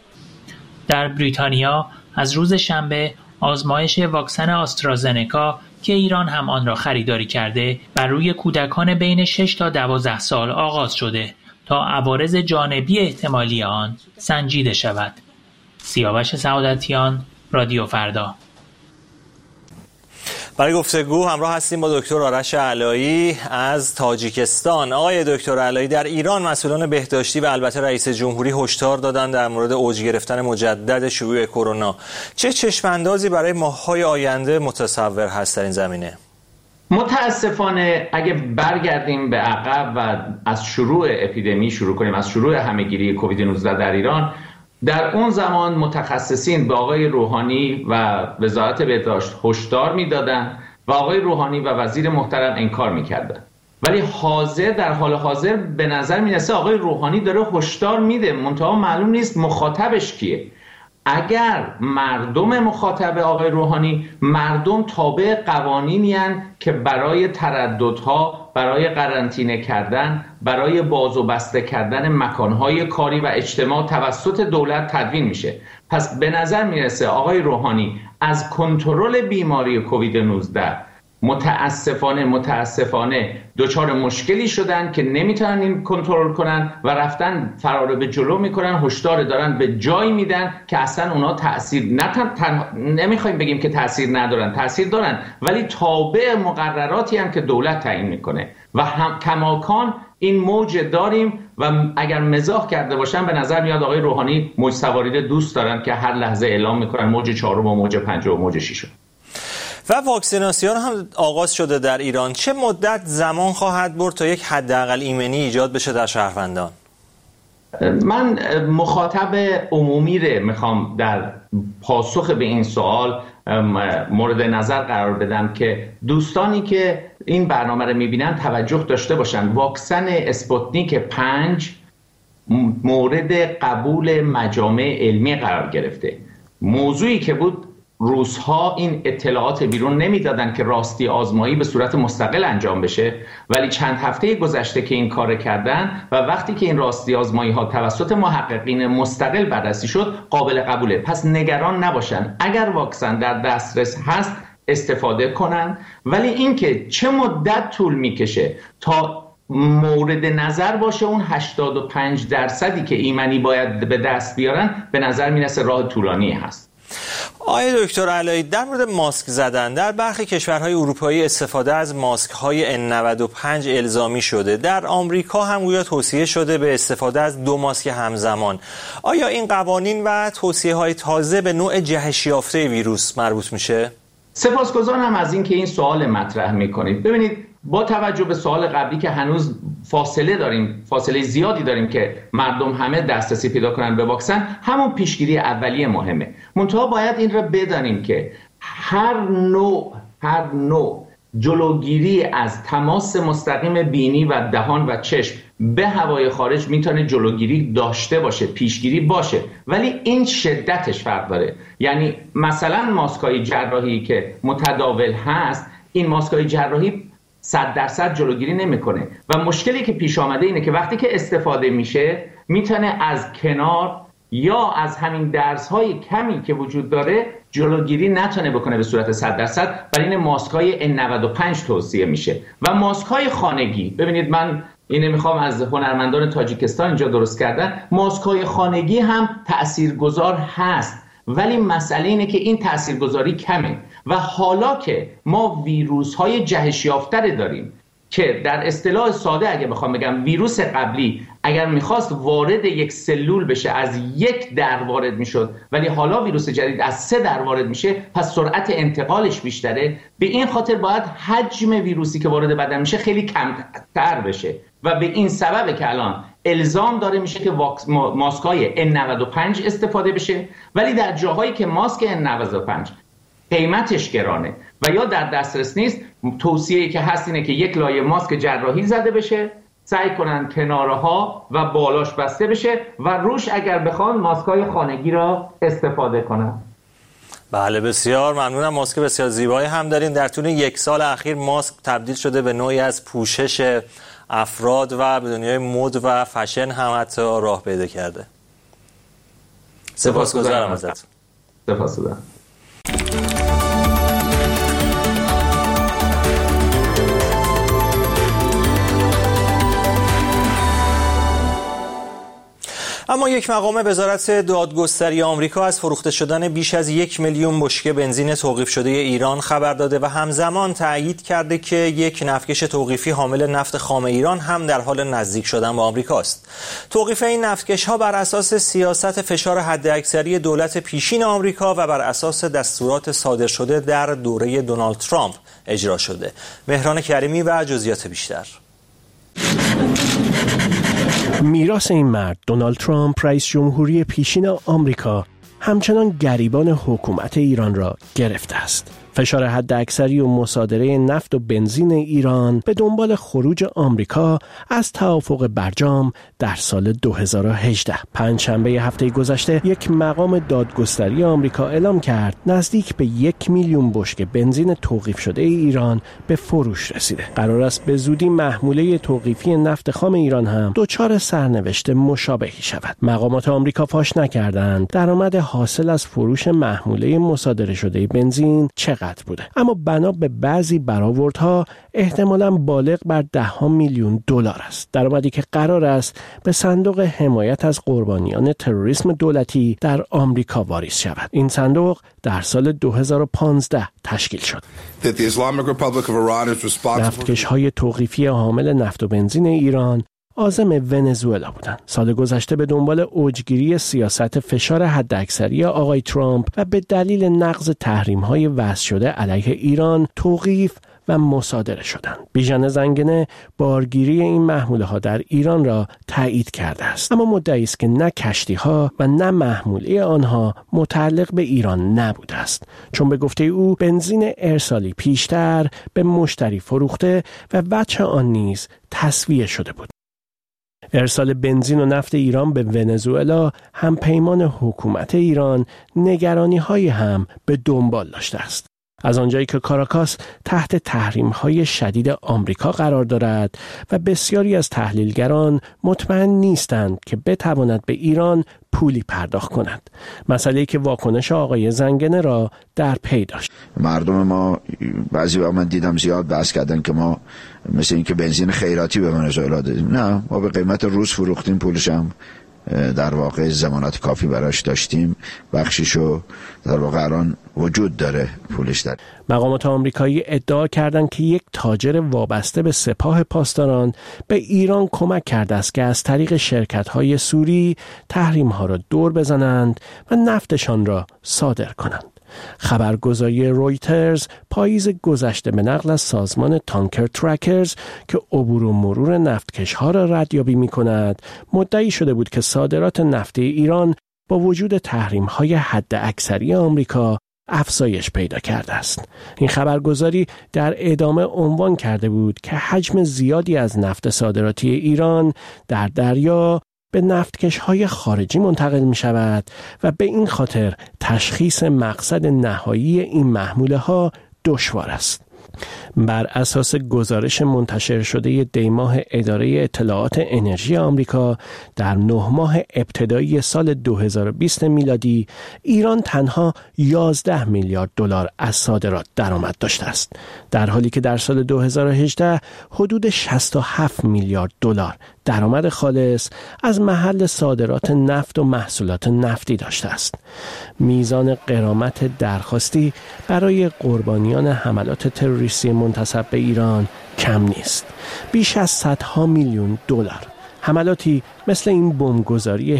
S18: در بریتانیا از روز شنبه آزمایش واکسن آسترازنکا که ایران هم آن را خریداری کرده بر روی کودکان بین 6 تا 12 سال آغاز شده تا عوارض جانبی احتمالی آن سنجیده شود. سیاوش سعادتیان، رادیو فردا.
S1: برای گفتگو همراه هستیم با دکتر آرش علایی از تاجیکستان. آقای دکتر علایی، در ایران مسئولان بهداشتی و البته رئیس جمهوری هشدار دادند در مورد اوج گرفتن مجدد شیوع کرونا. چه چشم‌اندازی برای ماه‌های آینده متصور هست در این زمینه؟
S21: متاسفانه اگه برگردیم به عقب و از شروع اپیدمی شروع کنیم، از شروع همهگیری کووید 19 در ایران، در اون زمان متخصصین به آقای روحانی و وزارت بهداشت هشدار میدادن و آقای روحانی و وزیر محترم انکار میکردن. ولی در حال حاضر به نظر میرسه آقای روحانی داره هشدار میده، منتها معلوم نیست مخاطبش کیه. اگر مردم مخاطب آقای روحانی مردم تابع قوانینی هستند که برای ترددها، برای قرنطینه کردن، برای باز و بسته کردن مکانهای کاری و اجتماع توسط دولت تدوین میشه. پس به نظر میرسه آقای روحانی از کنترل بیماری کووید 19 متاسفانه دچار مشکلی شدن که نمیتونن این کنترل کنن و رفتن فرار به جلو میکنن، هشدار دارن به جای میدن که اصلا اونا تأثیر نمیخوایم بگیم که تأثیر ندارن، تأثیر دارن، ولی تابع مقرراتی هم که دولت تعیین میکنه و هم کماکان این موج داریم و اگر مزاح کرده باشن به نظر میاد آقای روحانی موج سواری دوست دارن که هر لحظه اعلام میکنن موج 4 و موج 5 و موج 6.
S1: و واکسیناسیون هم آغاز شده در ایران. چه مدت زمان خواهد برد تا یک حداقل ایمنی ایجاد بشه در شهروندان؟
S21: من مخاطب عمومی رو میخوام در پاسخ به این سوال مورد نظر قرار بدم که دوستانی که این برنامه رو میبینن توجه داشته باشن. واکسن اسپوتنیک 5 مورد قبول مجامع علمی قرار گرفته. موضوعی که بود روس‌ها این اطلاعات بیرون نمیدادن که راستی آزمایی به صورت مستقل انجام بشه، ولی چند هفته گذشته که این کار کردن و وقتی که این راستی آزمایی ها توسط محققین مستقل بررسی شد قابل قبوله. پس نگران نباشن، اگر واکسن در دسترس هست استفاده کنن، ولی اینکه چه مدت طول میکشه تا مورد نظر باشه اون 85% که ایمنی باید به دست بیارن، به نظر میرسه راه طولانی هست.
S1: آقای دکتر علایی، در مورد ماسک زدن در برخی کشورهای اروپایی استفاده از ماسک‌های N95 الزامی شده. در آمریکا هم گویا توصیه شده به استفاده از 2 ماسک همزمان. آیا این قوانین و توصیه‌های تازه به نوع جهش یافته ویروس مربوط میشه؟
S21: سپاسگزارم از اینکه این سوال مطرح میکنید. ببینید، با توجه به سوال قبلی که هنوز فاصله زیادی داریم که مردم همه دسترسی پیدا کنن به واکسن، همون پیشگیری اولیه مهمه. منتها باید این را بدانیم که هر نوع جلوگیری از تماس مستقیم بینی و دهان و چشم به هوای خارج میتونه جلوگیری داشته باشه، پیشگیری باشه، ولی این شدتش فرق داره. یعنی مثلا ماسک‌های جراحی که متداول هست، این ماسک‌های جراحی 100% جلوگیری نمیکنه و مشکلی که پیش آمده اینه که وقتی که استفاده میشه میتونه از کنار یا از همین درزهای کمی که وجود داره جلوگیری نتونه بکنه به صورت 100%. برای این ماسک‌های N95 توصیه میشه. و ماسک‌های خانگی، ببینید من اینو میخوام از هنرمندان تاجیکستان اینجا درست کردن، ماسک‌های خانگی هم تاثیرگذار هست، ولی مسئله اینه که این تاثیرگذاری کمه و حالا که ما ویروس‌های جهش یافته داریم که در اصطلاح ساده اگه بخوام بگم ویروس قبلی اگر میخواست وارد یک سلول بشه از 1 در وارد میشد، ولی حالا ویروس جدید از 3 در وارد میشه، پس سرعت انتقالش بیشتره. به این خاطر باید حجم ویروسی که وارد بدن میشه خیلی کمتر بشه و به این سببه که الان الزام داره میشه که ماسک‌های N95 استفاده بشه، ولی در جاهایی که ماسک N95 قیمتش گرانه و یا در دسترس نیست، توصیه‌ای که هست اینه که یک لایه ماسک جراحی زده بشه، سعی کنن کنارها و بالاش بسته بشه و روش اگر بخوان ماسک‌های خانگی را استفاده کنن.
S1: بله، بسیار ممنونم. ماسک بسیار زیبایی هم دارین. در طول 1 سال اخیر ماسک تبدیل شده به نوعی از پوشش افراد و به دنیای مد و فشن هم حتی راه پیدا کرده. سپاسگزارم ازت.
S21: سپاسگزارم.
S1: اما یک مقام وزارت دادگستری آمریکا از فروخته شدن بیش از 1 میلیون بشکه بنزین توقیف شده ایران خبر داده و همزمان تأیید کرده که یک نفتکش توقیفی حامل نفت خام ایران هم در حال نزدیک شدن به آمریکاست. توقیف این نفتکش‌ها بر اساس سیاست فشار حداکثری دولت پیشین آمریکا و بر اساس دستورات صادر شده در دوره دونالد ترامپ اجرا شده. مهران کریمی و جزئیات بیشتر.
S3: میراث این مرد، دونالد ترامپ، رئیس جمهوری پیشین آمریکا، همچنان گریبان حکومت ایران را گرفته است. فشار حداکثری و مصادره نفت و بنزین ایران به دنبال خروج آمریکا از توافق برجام در سال 2018. پنجشنبه هفته گذشته یک مقام دادگستری آمریکا اعلام کرد نزدیک به 1 میلیون بشکه بنزین توقیف شده ایران به فروش رسیده. قرار است به زودی محموله توقیفی نفت خام ایران هم دچار سرنوشت مشابهی شود. مقامات آمریکا فاش نکردند درآمد حاصل از فروش محموله مصادره شده بنزین چقدر بوده، اما بنا به بعضی برآوردها احتمالاً بالغ بر 10 میلیون دلار است. درآمدی که قرار است به صندوق حمایت از قربانیان تروریسم دولتی در آمریکا واریز شود. این صندوق در سال 2015 تشکیل شد. نفتکش‌های توقیفی حامل نفت و بنزین ایران عازم ونزوئلا بودند. سال گذشته به دنبال اوجگیری سیاست فشار حداکثری آقای ترامپ و به دلیل نقض تحریم‌های وضع شده علیه ایران توقیف و مصادره شدند. بیژن زنگنه بارگیری این محموله‌ها در ایران را تایید کرده است، اما مدعی است که نه کشتی‌ها و نه محموله آنها متعلق به ایران نبوده است، چون به گفته او بنزین ارسالی پیشتر به مشتری فروخته و وجه آن نیز تسویه شده بود. ارسال بنزین و نفت ایران به ونزوئلا هم پیمان حکومت ایران نگرانی‌های هم به دنبال داشته است. از آنجایی که کاراکاس تحت تحریم‌های شدید آمریکا قرار دارد و بسیاری از تحلیلگران مطمئن نیستند که بتواند به ایران پولی پرداخت کند، مسئله‌ای که واکنش آقای زنگنه را در پی داشت.
S22: مردم ما بعضی وقت من دیدم زیاد بحث کردن که ما مثل این که بنزین خیراتی به ونزوئلا دادیم. نه، ما به قیمت روز فروختیم، پولش هم در واقع ضمانت کافی براش داشتیم، بخشیشو در واقع الان وجود داره پولش در.
S3: مقامات آمریکایی ادعا کردند که یک تاجر وابسته به سپاه پاسداران به ایران کمک کرده است که از طریق شرکت‌های سوری تحریم‌ها را دور بزنند و نفتشان را صادر کنند. خبرگزاری رویترز پاییز گذشته به نقل از سازمان تانکر ترکرز که عبور و مرور نفتکش‌ها را ردیابی می‌کند، مدعی شده بود که صادرات نفتی ایران با وجود تحریم‌های حداکثری آمریکا افزایش پیدا کرده است. این خبرگزاری در ادامه عنوان کرده بود که حجم زیادی از نفت صادراتی ایران در دریا به نفتکش‌های خارجی منتقل می شود و به این خاطر تشخیص مقصد نهایی این محموله‌ها دشوار است. بر اساس گزارش منتشر شده دیماه اداره اطلاعات انرژی آمریکا در 9 ماه ابتدایی سال 2020 میلادی ایران تنها 11 میلیارد دلار از صادرات درآمد داشته است، در حالی که در سال 2018 حدود 67 میلیارد دلار درآمد خالص از محل صادرات نفت و محصولات نفتی داشته است. میزان غرامت درخواستی برای قربانیان حملات تروریستی منتسب به ایران کم نیست. بیش از صدها میلیون دلار. حملاتی مثل این بمبگذاری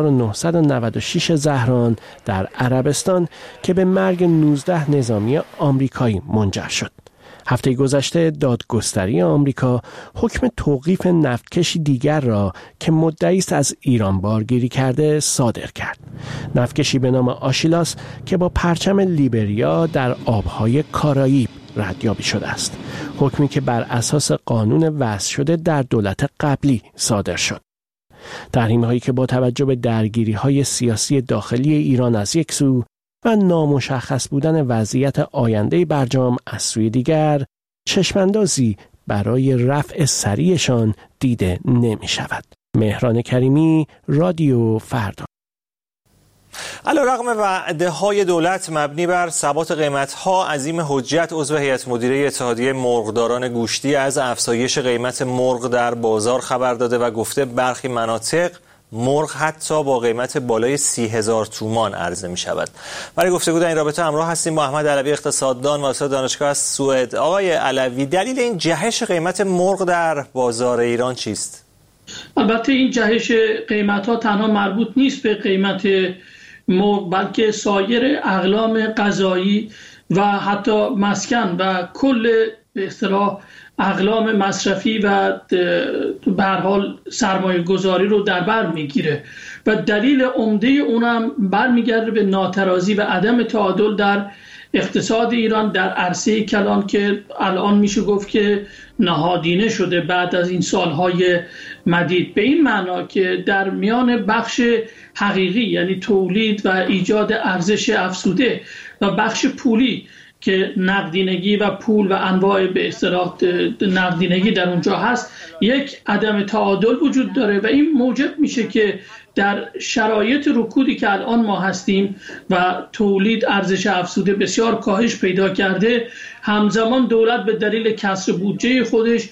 S3: 1996 زهران در عربستان که به مرگ 19 نظامی آمریکایی منجر شد. هفته گذشته دادگستری آمریکا حکم توقیف نفتکشی دیگر را که مدعی است از ایران بارگیری کرده صادر کرد. نفتکشی به نام آشیلاس که با پرچم لیبریا در آبهای کارائیب ردیابی شده است. حکمی که بر اساس قانون وضع شده در دولت قبلی صادر شد. تحریم‌هایی که با توجه به درگیری‌های سیاسی داخلی ایران از یک سو و نامشخص بودن وضعیت آینده برجام از سوی دیگر، چشماندازی برای رفع سریعشان دیده نمی شود. مهران کریمی، رادیو فردا.
S1: علیرغم وعده‌های دولت مبنی بر ثبات قیمت‌ها، عظیم حجت عضو هیئت مدیره اتحادیه مرغداران گوشتی از افزایش قیمت مرغ در بازار خبر داده و گفته برخی مناطق مرغ حتی با قیمت بالای 30,000 تومان عرضه می شود. برای گفتگو در این رابطه همراه هستیم با احمد علوی، اقتصاددان و استاد دانشگاه از سوئد. آقای علوی، دلیل این جهش قیمت مرغ در بازار ایران چیست؟
S4: البته این جهش قیمت ها تنها مربوط نیست به قیمت مرغ، بلکه سایر اقلام غذایی و حتی مسکن و کل به اصطلاح اقلام مصرفی و به هر حال سرمایه گذاری رو در بر میگیره و دلیل عمده اونم برمیگرده به ناترازی و عدم تعادل در اقتصاد ایران در عرصه کلان که الان میشه گفت که نهادینه شده بعد از این سالهای مدید، به این معنا که در میان بخش حقیقی یعنی تولید و ایجاد ارزش افزوده و بخش پولی که نقدینگی و پول و انواع به اصطلاح نقدینگی در اونجا هست، یک عدم تعادل وجود داره و این موجب میشه که در شرایط رکودی که الان ما هستیم و تولید ارزش افزوده بسیار کاهش پیدا کرده، همزمان دولت به دلیل کسر بودجه خودش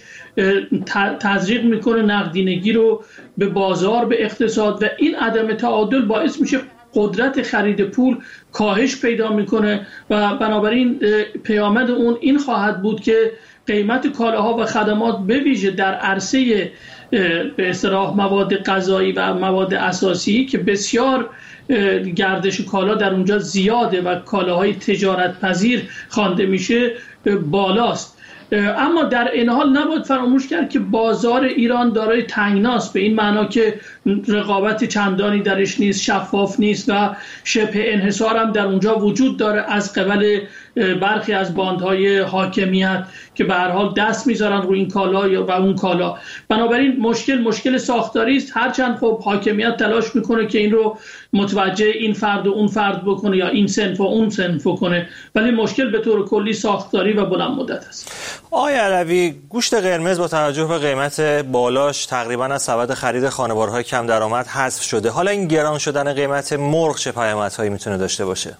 S4: تزریق میکنه نقدینگی رو به بازار، به اقتصاد و این عدم تعادل باعث میشه قدرت خرید پول کاهش پیدا میکنه و بنابراین پیامد اون این خواهد بود که قیمت کالاها و خدمات به ویژه در عرصه به اصطلاح مواد غذایی و مواد اساسی که بسیار گردش کالا در اونجا زیاده و کالاهای تجارت پذیر خوانده میشه بالاست. اما در این حال نباید فراموش کرد که بازار ایران دارای تنگناست، به این معنا که رقابت چندانی درش نیست، شفاف نیست و شبه انحصار هم در اونجا وجود داره از قبل برخی از باندهای حاکمیت که به هر حال دست میذارن روی این کالا و اون کالا. بنابراین مشکل ساختاری است، هرچند خب حاکمیت تلاش میکنه که این رو متوجه این فرد و اون فرد بکنه یا این صنف و اون صنف بکنه، ولی مشکل به طور کلی ساختاری و بلند مدت است.
S1: آقای علوی، گوشت قرمز با توجه به قیمت بالاش تقریبا از سبد خرید خانوارهای کم درآمد حذف شده. حالا این گران شدن قیمت مرغ چه پیامدهایی میتونه داشته باشه؟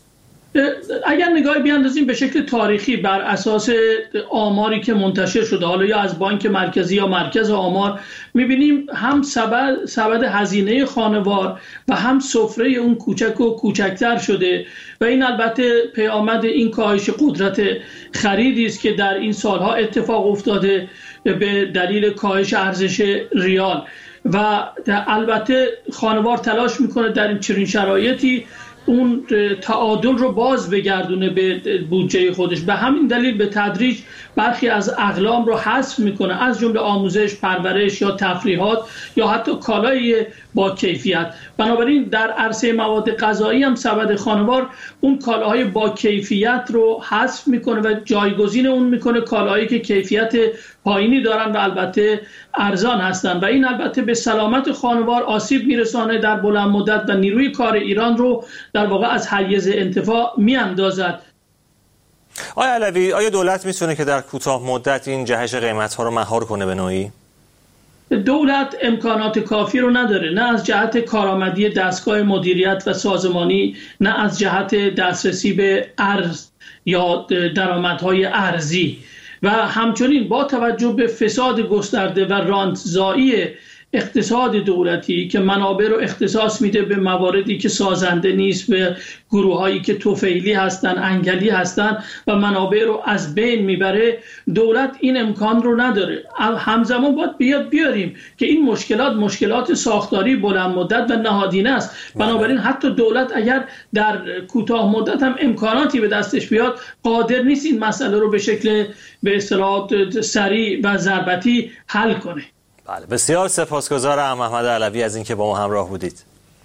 S4: اگر نگاهی بیاندازیم به شکل تاریخی بر اساس آماری که منتشر شده، حالا یا از بانک مرکزی یا مرکز آمار، میبینیم هم سبد هزینه خانوار و هم سفره اون کوچک و کوچکتر شده و این البته پیامد این کاهش قدرت خریدی است که در این سالها اتفاق افتاده به دلیل کاهش ارزش ریال و البته خانوار تلاش میکنه در این چنین شرایطی اون تعادل رو باز بگردونه به بودجه خودش. به همین دلیل به تدریج برخی از اقلام رو حذف میکنه، از جمله آموزش، پرورش یا تفریحات یا حتی کالای با کیفیت. بنابراین در عرصه مواد غذایی هم سبد خانوار اون کالاهای با کیفیت رو حذف میکنه و جایگزین اون میکنه کالاهایی که کیفیت پایینی دارن و البته ارزان هستن و این البته به سلامت خانوار آسیب میرسانه در بلند مدت و نیروی کار ایران رو در واقع از حیز انتفاع میاندازد.
S1: آیا علوی، آیا دولت میتونه که در کوتاه مدت این جهش قیمت‌ها رو مهار کنه به نوعی؟
S4: دولت امکانات کافی رو نداره، نه از جهت کارآمدی دستگاه مدیریت و سازمانی، نه از جهت دسترسی به ارز یا درآمدهای ارزی و همچنین با توجه به فساد گسترده و رانت‌زایی اقتصاد دولتی که منابع رو اختصاص میده به مواردی که سازنده نیست، به گروهایی که طفیلی هستن، انگلی هستن و منابع رو از بین میبره، دولت این امکان رو نداره. همزمان باید بیاریم که این مشکلات ساختاری بلند مدت و نهادینه است. بنابراین حتی دولت اگر در کوتاه مدت هم امکاناتی به دستش بیاد، قادر نیست این مسئله رو به شکل به اصطلاح سریع و ضربتی حل کنه.
S1: بله، بسیار سپاسگزارم محمد علوی از اینکه با ما همراه بودید.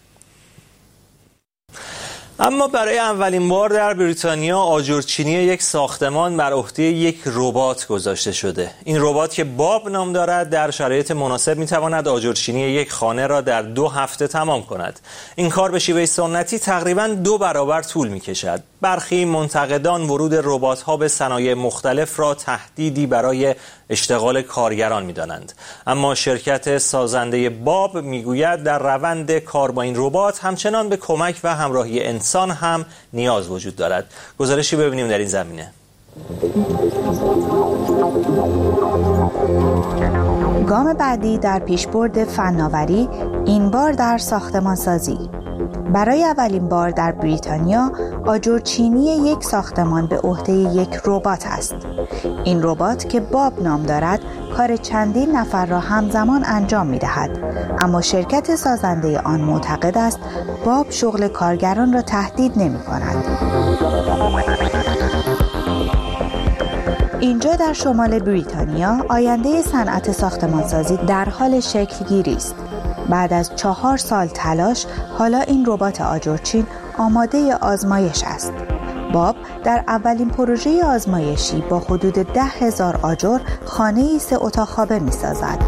S1: اما برای اولین بار در بریتانیا آجرچینی یک ساختمان بر عهده یک ربات گذاشته شده. این ربات که باب نام دارد در شرایط مناسب میتواند آجرچینی یک خانه را در 2 هفته تمام کند. این کار به شیوه سنتی تقریباً 2 برابر طول میکشد. برخی منتقدان ورود ربات‌ها به صنایع مختلف را تهدیدی برای اشتغال کارگران می‌دانند. اما شرکت سازنده باب میگوید در روند کار با این ربات همچنان به کمک و همراهی انسان هم نیاز وجود دارد. گزارشی ببینیم در این زمینه.
S2: گام بعدی در پیشبرد فناوری، این بار در ساختمانسازی. برای اولین بار در بریتانیا آجرچینی یک ساختمان به عهده یک ربات است. این ربات که باب نام دارد کار چندین نفر را همزمان انجام می دهد، اما شرکت سازنده آن معتقد است باب شغل کارگران را تهدید نمی کند. اینجا در شمال بریتانیا آینده صنعت ساختمانسازی در حال شکل گیری است. بعد از 4 سال تلاش، حالا این ربات آجرچین آماده آزمایش است. باب در اولین پروژه آزمایشی با حدود 10,000 آجر خانه‌ای 3 اتاق خوابه می‌سازد.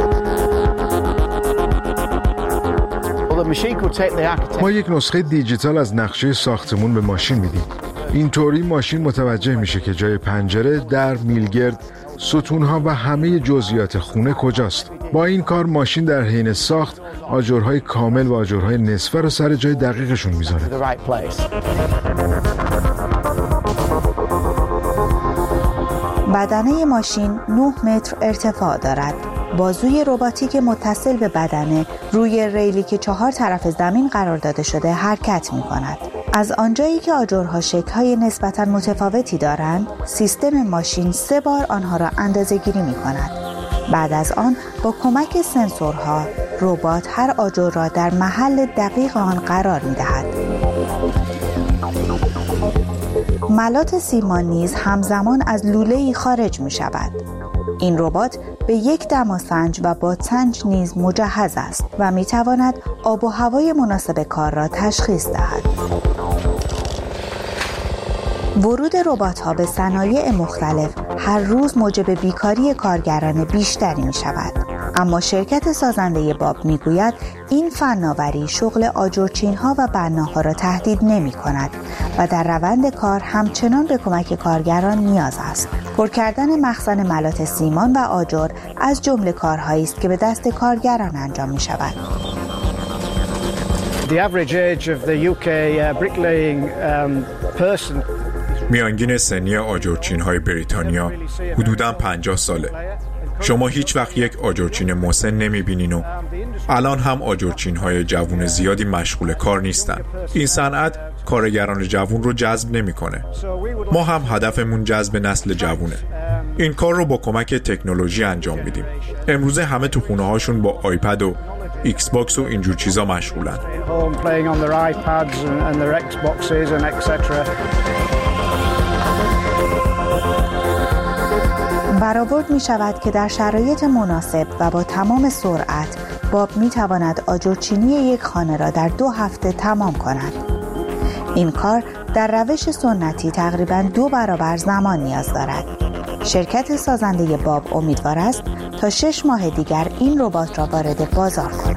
S5: ما یک نسخه دیجیتال از نقشه ساختمون به ماشین میدیم. اینطوری ماشین متوجه میشه که جای پنجره، در، میلگرد، ستونها و همه جزئیات خونه کجاست. با این کار ماشین در حین ساخت آجرهای کامل و آجرهای نصفه رو سر جای دقیقشون میذاره.
S2: بدنه ماشین 9 متر ارتفاع دارد. بازوی رباتیک متصل به بدنه روی ریلی که 4 طرف زمین قرار داده شده حرکت می کند. از آنجایی که آجرها شکل‌های نسبتاً متفاوتی دارند، سیستم ماشین 3 بار آنها را اندازه‌گیری می کند. بعد از آن با کمک سنسورها ربات هر آجر را در محل دقیق آن قرار می دهد. ملات سیمان نیز همزمان از لوله‌ای خارج می شود. این ربات به یک دماسنج و بادسنج نیز مجهز است و می تواند آب و هوای مناسب کار را تشخیص دهد. ورود ربات‌ها به صنایع مختلف هر روز موجب بیکاری کارگران بیشتری می شود. اما شرکت سازنده باب می گوید این فناوری شغل آجرچین‌ها و بناها را تهدید نمی کند و در روند کار همچنان به کمک کارگران نیاز است. پر کردن مخزن ملات سیمان و آجر از جمله کارهایی است که به دست کارگران انجام می شود.
S7: میانگین سنی آجرچین‌های بریتانیا حدوداً 50 ساله. شما هیچ وقت یک آجرچین مسن نمی‌بینین و الان هم آجرچین‌های جوون زیادی مشغول کار نیستن. این صنعت کارگران جوون رو جذب نمی‌کنه. ما هم هدفمون جذب نسل جوونه. این کار رو با کمک تکنولوژی انجام میدیم. امروزه همه تو خونه‌هاشون با آیپد و ایکس باکس و اینجور چیزا مشغولن.
S2: برآورد می شود که در شرایط مناسب و با تمام سرعت باب می تواند آجرچینی یک خانه را در 2 هفته تمام کند. این کار در روش سنتی تقریباً 2 برابر زمان نیاز دارد. شرکت سازنده باب امیدوار است تا 6 ماه دیگر این ربات را وارد بازار کند.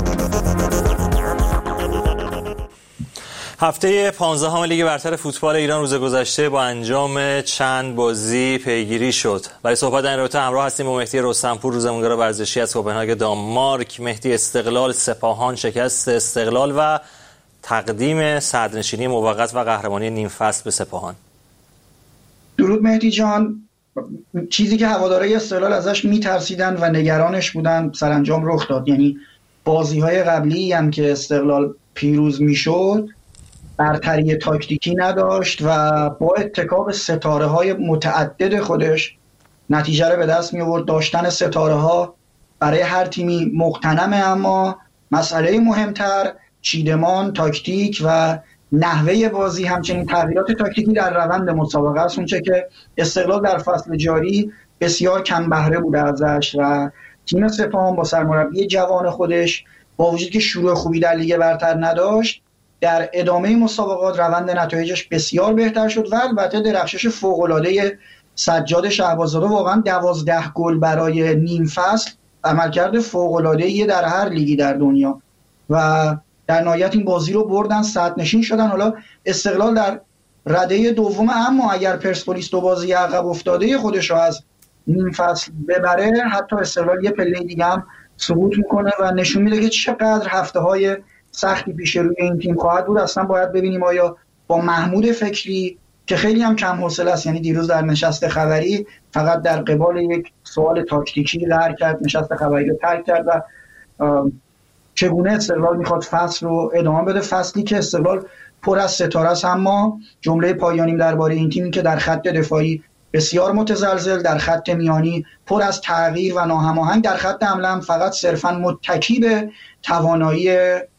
S1: هفته 15 لیگ برتر فوتبال ایران روز گذشته با انجام چند بازی پیگیری شد. برای صحبت در این رابطه همراه هستیم با مهدی رستمپور، روزنامه‌نگار ورزشی از کوپنهاگ دانمارک. مهدی، استقلال سپاهان، شکست استقلال و تقدیم صدرنشینی موقت و قهرمانی نیم فصل به سپاهان.
S10: درود مهدی جان. چیزی که هوادارهای استقلال ازش میترسیدن و نگرانش بودن سرانجام رخ داد. یعنی بازی‌های قبلی هم که استقلال پیروز میشد برتری تاکتیکی نداشت و با اتکاب ستاره‌های متعدد خودش نتیجه رو به دست می آورد. داشتن ستاره‌ها برای هر تیمی مغتنمه، اما مسئله مهمتر چیدمان، تاکتیک و نحوه بازی، همچنین تغییرات تاکتیکی در روند مسابقه است، اونچه که استقلال در فصل جاری بسیار کم بهره بوده ازش و تیم سپاهان با سرمربی جوان خودش با وجود که شروع خوبی در لیگ برتر نداشت، در ادامه مسابقات روند نتایجش بسیار بهتر شد و البته درخشش فوق‌العاده سجاد شهباززاده، واقعا 12 گل برای نیم فصل عملکرد فوق‌العاده‌ای در هر لیگی در دنیا و در نهایت این بازی رو بردن، صدرنشین شدن. حالا استقلال در رده دوم، اما اگر پرسپولیس 2 بازی عقب افتاده خودش رو از نیم فصل ببره، حتی استقلال یه پله دیگه هم سقوط میکنه و نشون میده که چقدر هفته‌های سختی پیش روی این تیم خواهد بود. اصلا باید ببینیم آیا با محمود فکری که خیلی هم کم حوصله است، یعنی دیروز در نشست خبری فقط در قبال یک سوال تاکتیکی قرار کرد، نشست خبری رو ترک کرد و چگونه استقلال میخواد فصل رو ادامه بده، فصلی که استقلال پر از ستاره است. اما جمله پایانیم درباره این تیمی که در خط دفاعی بسیار متزلزل، در خط میانی پر از تغییر و ناهماهنگ، در خط حمله هم فقط صرفاً متکی به توانایی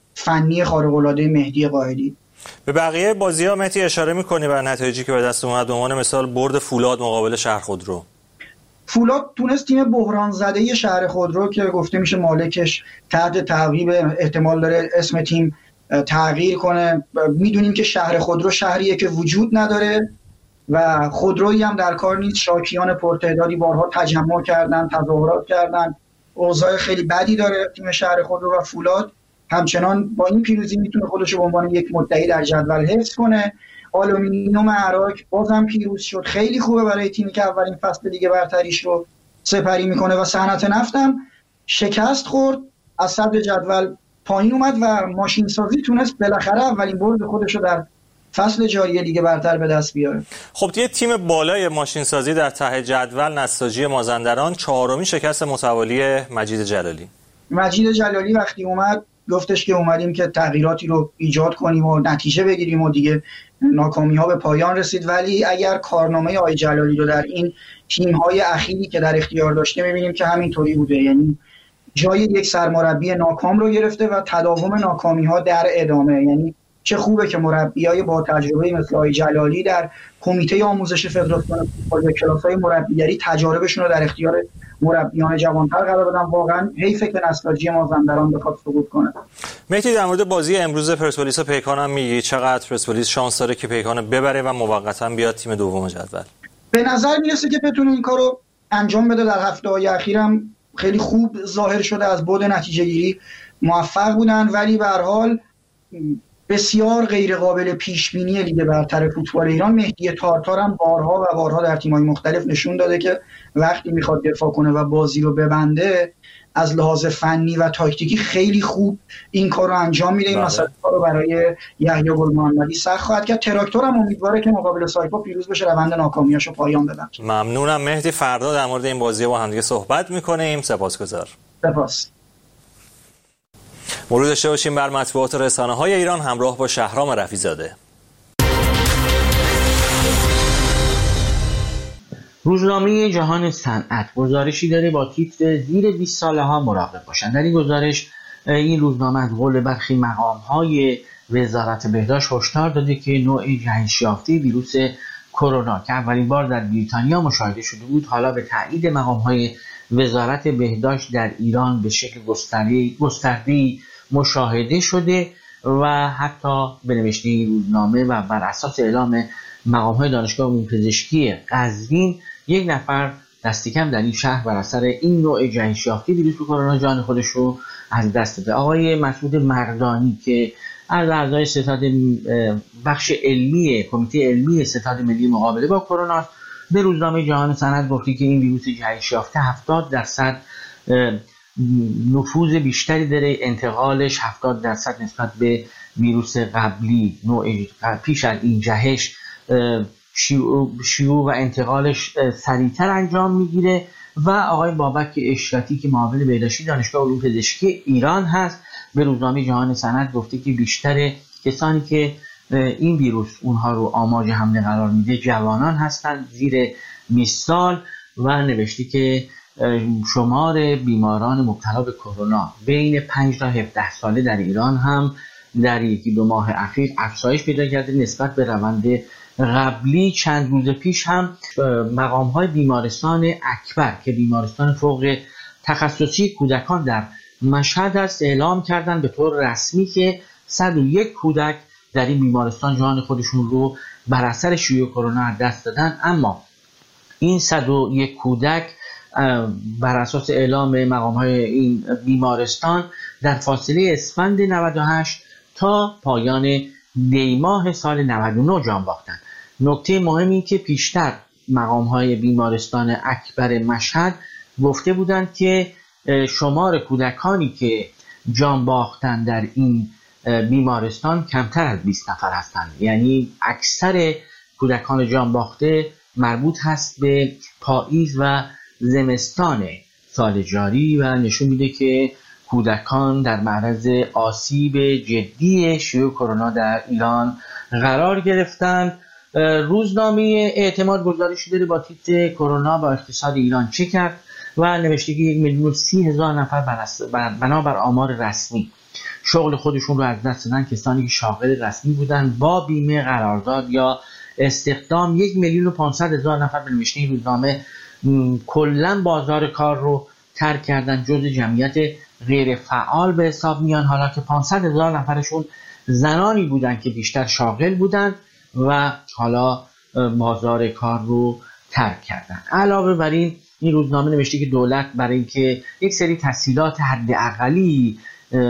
S10: فنی خارق‌العاده مهدی قائدی.
S1: به بقیه بازی‌ها مهدی اشاره می‌کنی بر نتایجی که به دست اومد، به عنوان مثال برد فولاد مقابل شهرخودرو.
S10: فولاد تونست تیم بحران زده شهرخودرو که گفته میشه مالکش تحت تعقیب، احتمال داره اسم تیم تغییر کنه. میدونیم که شهرخودرو شهریه که وجود نداره و خودرویی هم در کار نیست. شاکیان پرتعدادی بارها تجمع کردن، تظاهرات کردن. اوضاع خیلی بدی داره تیم شهرخودرو و فولاد همچنان با این پیروزی میتونه خودش رو به عنوان یک مدعی در جدول حفظ کنه. آلومینیوم عراق بازم پیروز شد، خیلی خوبه برای تیمی که اولین فصل دیگه برتریش رو سپری میکنه و صنعت نفت هم شکست خورد، از صدر جدول پایین اومد و ماشین سازی تونست بالاخره اولین برد خودش رو در فصل جاری لیگ برتر به دست بیاره.
S1: خب یه تیم بالای ماشین سازی در ته جدول نساجی مازندران 4مین شکست متوالی مجید جلالی.
S10: مجید جلالی وقتی اومد گفتش که اومدیم که تغییراتی رو ایجاد کنیم و نتیجه بگیریم و دیگه ناکامی‌ها به پایان رسید. ولی اگر کارنامه آقای جلالی رو در این تیم‌های اخیری که در اختیار داشته می‌بینیم که همینطوری بوده، یعنی جای یک سرمربی ناکام رو گرفته و تداوم ناکامی‌ها در ادامه. یعنی چه خوبه که مربیای با تجربه مثل آقای جلالی در کمیته آموزش فدراسیون فوتبال کلاس‌های مربیگری تجاربشون رو در اختیار مربیان جوان‌تر قرار بدن. واقعا حیفه که نساجی مازندران بخواد سقوط کنه.
S1: مهدی، در مورد بازی امروز پرسپولیس و پیکان هم میگی چقدر پرسپولیس شانس داره که پیکان ببره و موقتا بیاد تیم دوم جدول؟
S10: به نظر میرسه که بتونه این کارو انجام بده. در هفته‌های اخیرم خیلی خوب ظاهر شده، از بعد نتیجه‌گیری موفق بودن، ولی به هر حال بسیار غیر قابل پیش بینی لیگ برتر فوتبال ایران. مهدی تارتار هم بارها و بارها در تیم‌های مختلف نشون داده که وقتی میخواد دفاع کنه و بازی رو ببنده از لحاظ فنی و تاکتیکی خیلی خوب این کار رو انجام میده. این مسئله رو برای یحیی گل محمدی سخت خواهد کرد. تراکتور هم امیدواره که مقابل سایپا پیروز بشه، روند ناکامیاشو پایان ببره.
S1: ممنونم مهدی، فردا در مورد این بازی با هم دیگه صحبت می‌کنیم. سپاسگزار.
S10: سپاس.
S1: مرور داشته باشیم بر مطبوعات رسانه‌های ایران همراه با شهرام رفیع‌زاده.
S6: روزنامه جهان صنعت گزارشی داره با تیتر زیر 20 ساله ها مراقب باشند. در این گزارش این روزنامه از قول برخی مقام‌های وزارت بهداشت هشدار داده که نوع جهش یافته ویروس کرونا که اولین بار در بریتانیا مشاهده شده بود، حالا به تایید مقام‌های وزارت بهداشت در ایران به شکل گسترده‌ای مشاهده شده و حتی به نوشته این روزنامه و بر اساس اعلام مقام‌های دانشگاه عمومی پزشکی قزوین، یک نفر دست کم در این شهر بر اثر این نوع جهش یافته ویروس کرونا جان خودش رو از دست داده. آقای مسعود مردانی که از اعضای ستاد بخش علمی کمیته علمی ستاد ملی مقابله با کرونا به روزنامه جهان صنعت گفته که این ویروس جهش یافته 70% نفوذ بیشتری داره، انتقالش 70% نسبت به ویروس قبلی نوع پیش از این جهش شیوع و انتقالش سریعتر انجام میگیره. و آقای بابک اشراتی که معاون بهداشتی دانشگاه علوم پزشکی ایران هست به روزنامه جهان صنعت گفته که بیشتر کسانی که این ویروس اونها رو آماج حمله قرار میده جوانان هستند زیر 20 سال و نوشته که شمار بیماران مبتلا به کرونا بین 5 تا 17 ساله در ایران هم در 1-2 ماه اخیر افزایش پیدا کرده نسبت به روند قبلی. چند روز پیش هم مقام‌های بیمارستان اکبر که بیمارستان فوق تخصصی کودکان در مشهد است اعلام کردن به طور رسمی که 101 کودک در این بیمارستان جان خودشون رو بر اثر شیوع کرونا از دست دادن. اما این 101 کودک بر اساس اعلام مقام‌های این بیمارستان در فاصله اسفند 98 تا پایان دیماه سال 99 جان باختند. نکته مهمی که پیشتر مقام‌های بیمارستان اکبر مشهد گفته بودند که شمار کودکانی که جان باختند در این بیمارستان کمتر از 20 نفر هستند، یعنی اکثر کودکان جان باخته مربوط هست به پاییز و زمستان سال جاری و نشون میده که کودکان در معرض آسیب جدی شیوع کرونا در ایران قرار گرفتند. روزنامه اعتماد گزارشی داره با تیتر کرونا با اقتصاد ایران چه کرد و نوشته که 1,30,000 نفر بنابر آمار رسمی شغل خودشون رو از دست دادن. کسانی که شاغل رسمی بودن با بیمه قرارداد یا استخدام 1,500,000 نفر به نوشته این روزنامه کلا بازار کار رو ترک کردن، جزء جمعیت غیر فعال به حساب میان، حالا که 500,000 نفرشون زنانی بودن که بیشتر شاغل بودن و حالا بازار کار رو ترک کردن. علاوه بر این روزنامه نوشته که دولت برای اینکه یک سری تسهیلات حداقلی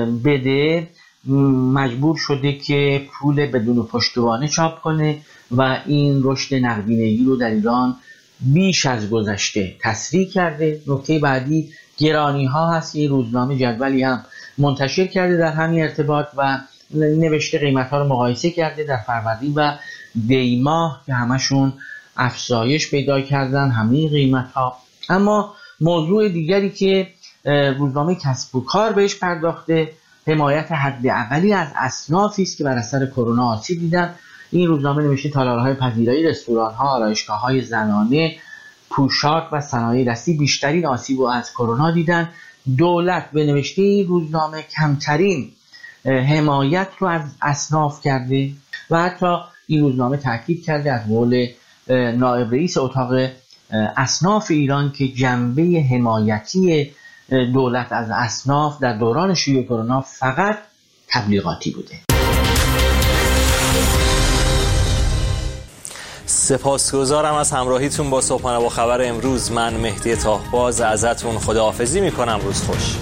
S6: بده مجبور شده که پول بدون پشتوانه چاپ کنه و این رشد نقدینگی رو در ایران بیش از گذشته تسریع کرده. نکته بعدی گرانی ها هست. این روزنامه جدولی هم منتشر کرده در همین ارتباط و نوشته قیمت ها رو مقایسه کرده در فروردین و دی ماه که همشون افزایش پیدا کردن همه قیمت ها. اما موضوع دیگری که روزنامه کسب و کار بهش پرداخته حمایت حداقلی از اصنافی است که بر اثر کرونا آسیب دیدن. این روزنامه نوشته تالارهای پذیرایی، رستوران‌ها، آرایشگاه‌های زنانه، پوشاک و صنایع دستی بیشترین آسیب رو از کرونا دیدن. دولت به نوشته این روزنامه کمترین حمایت رو از اصناف کرده و حتی این روزنامه تاکید کرده از قول نایب رئیس اتاق اصناف ایران که جنبه حمایتی دولت از اصناف در دوران شیوع کرونا فقط تبلیغاتی بوده.
S1: سپاسگزارم از همراهیتون با صبحانه با خبر امروز. من مهدی تاهباز ازتون خداحافظی میکنم. روز خوش.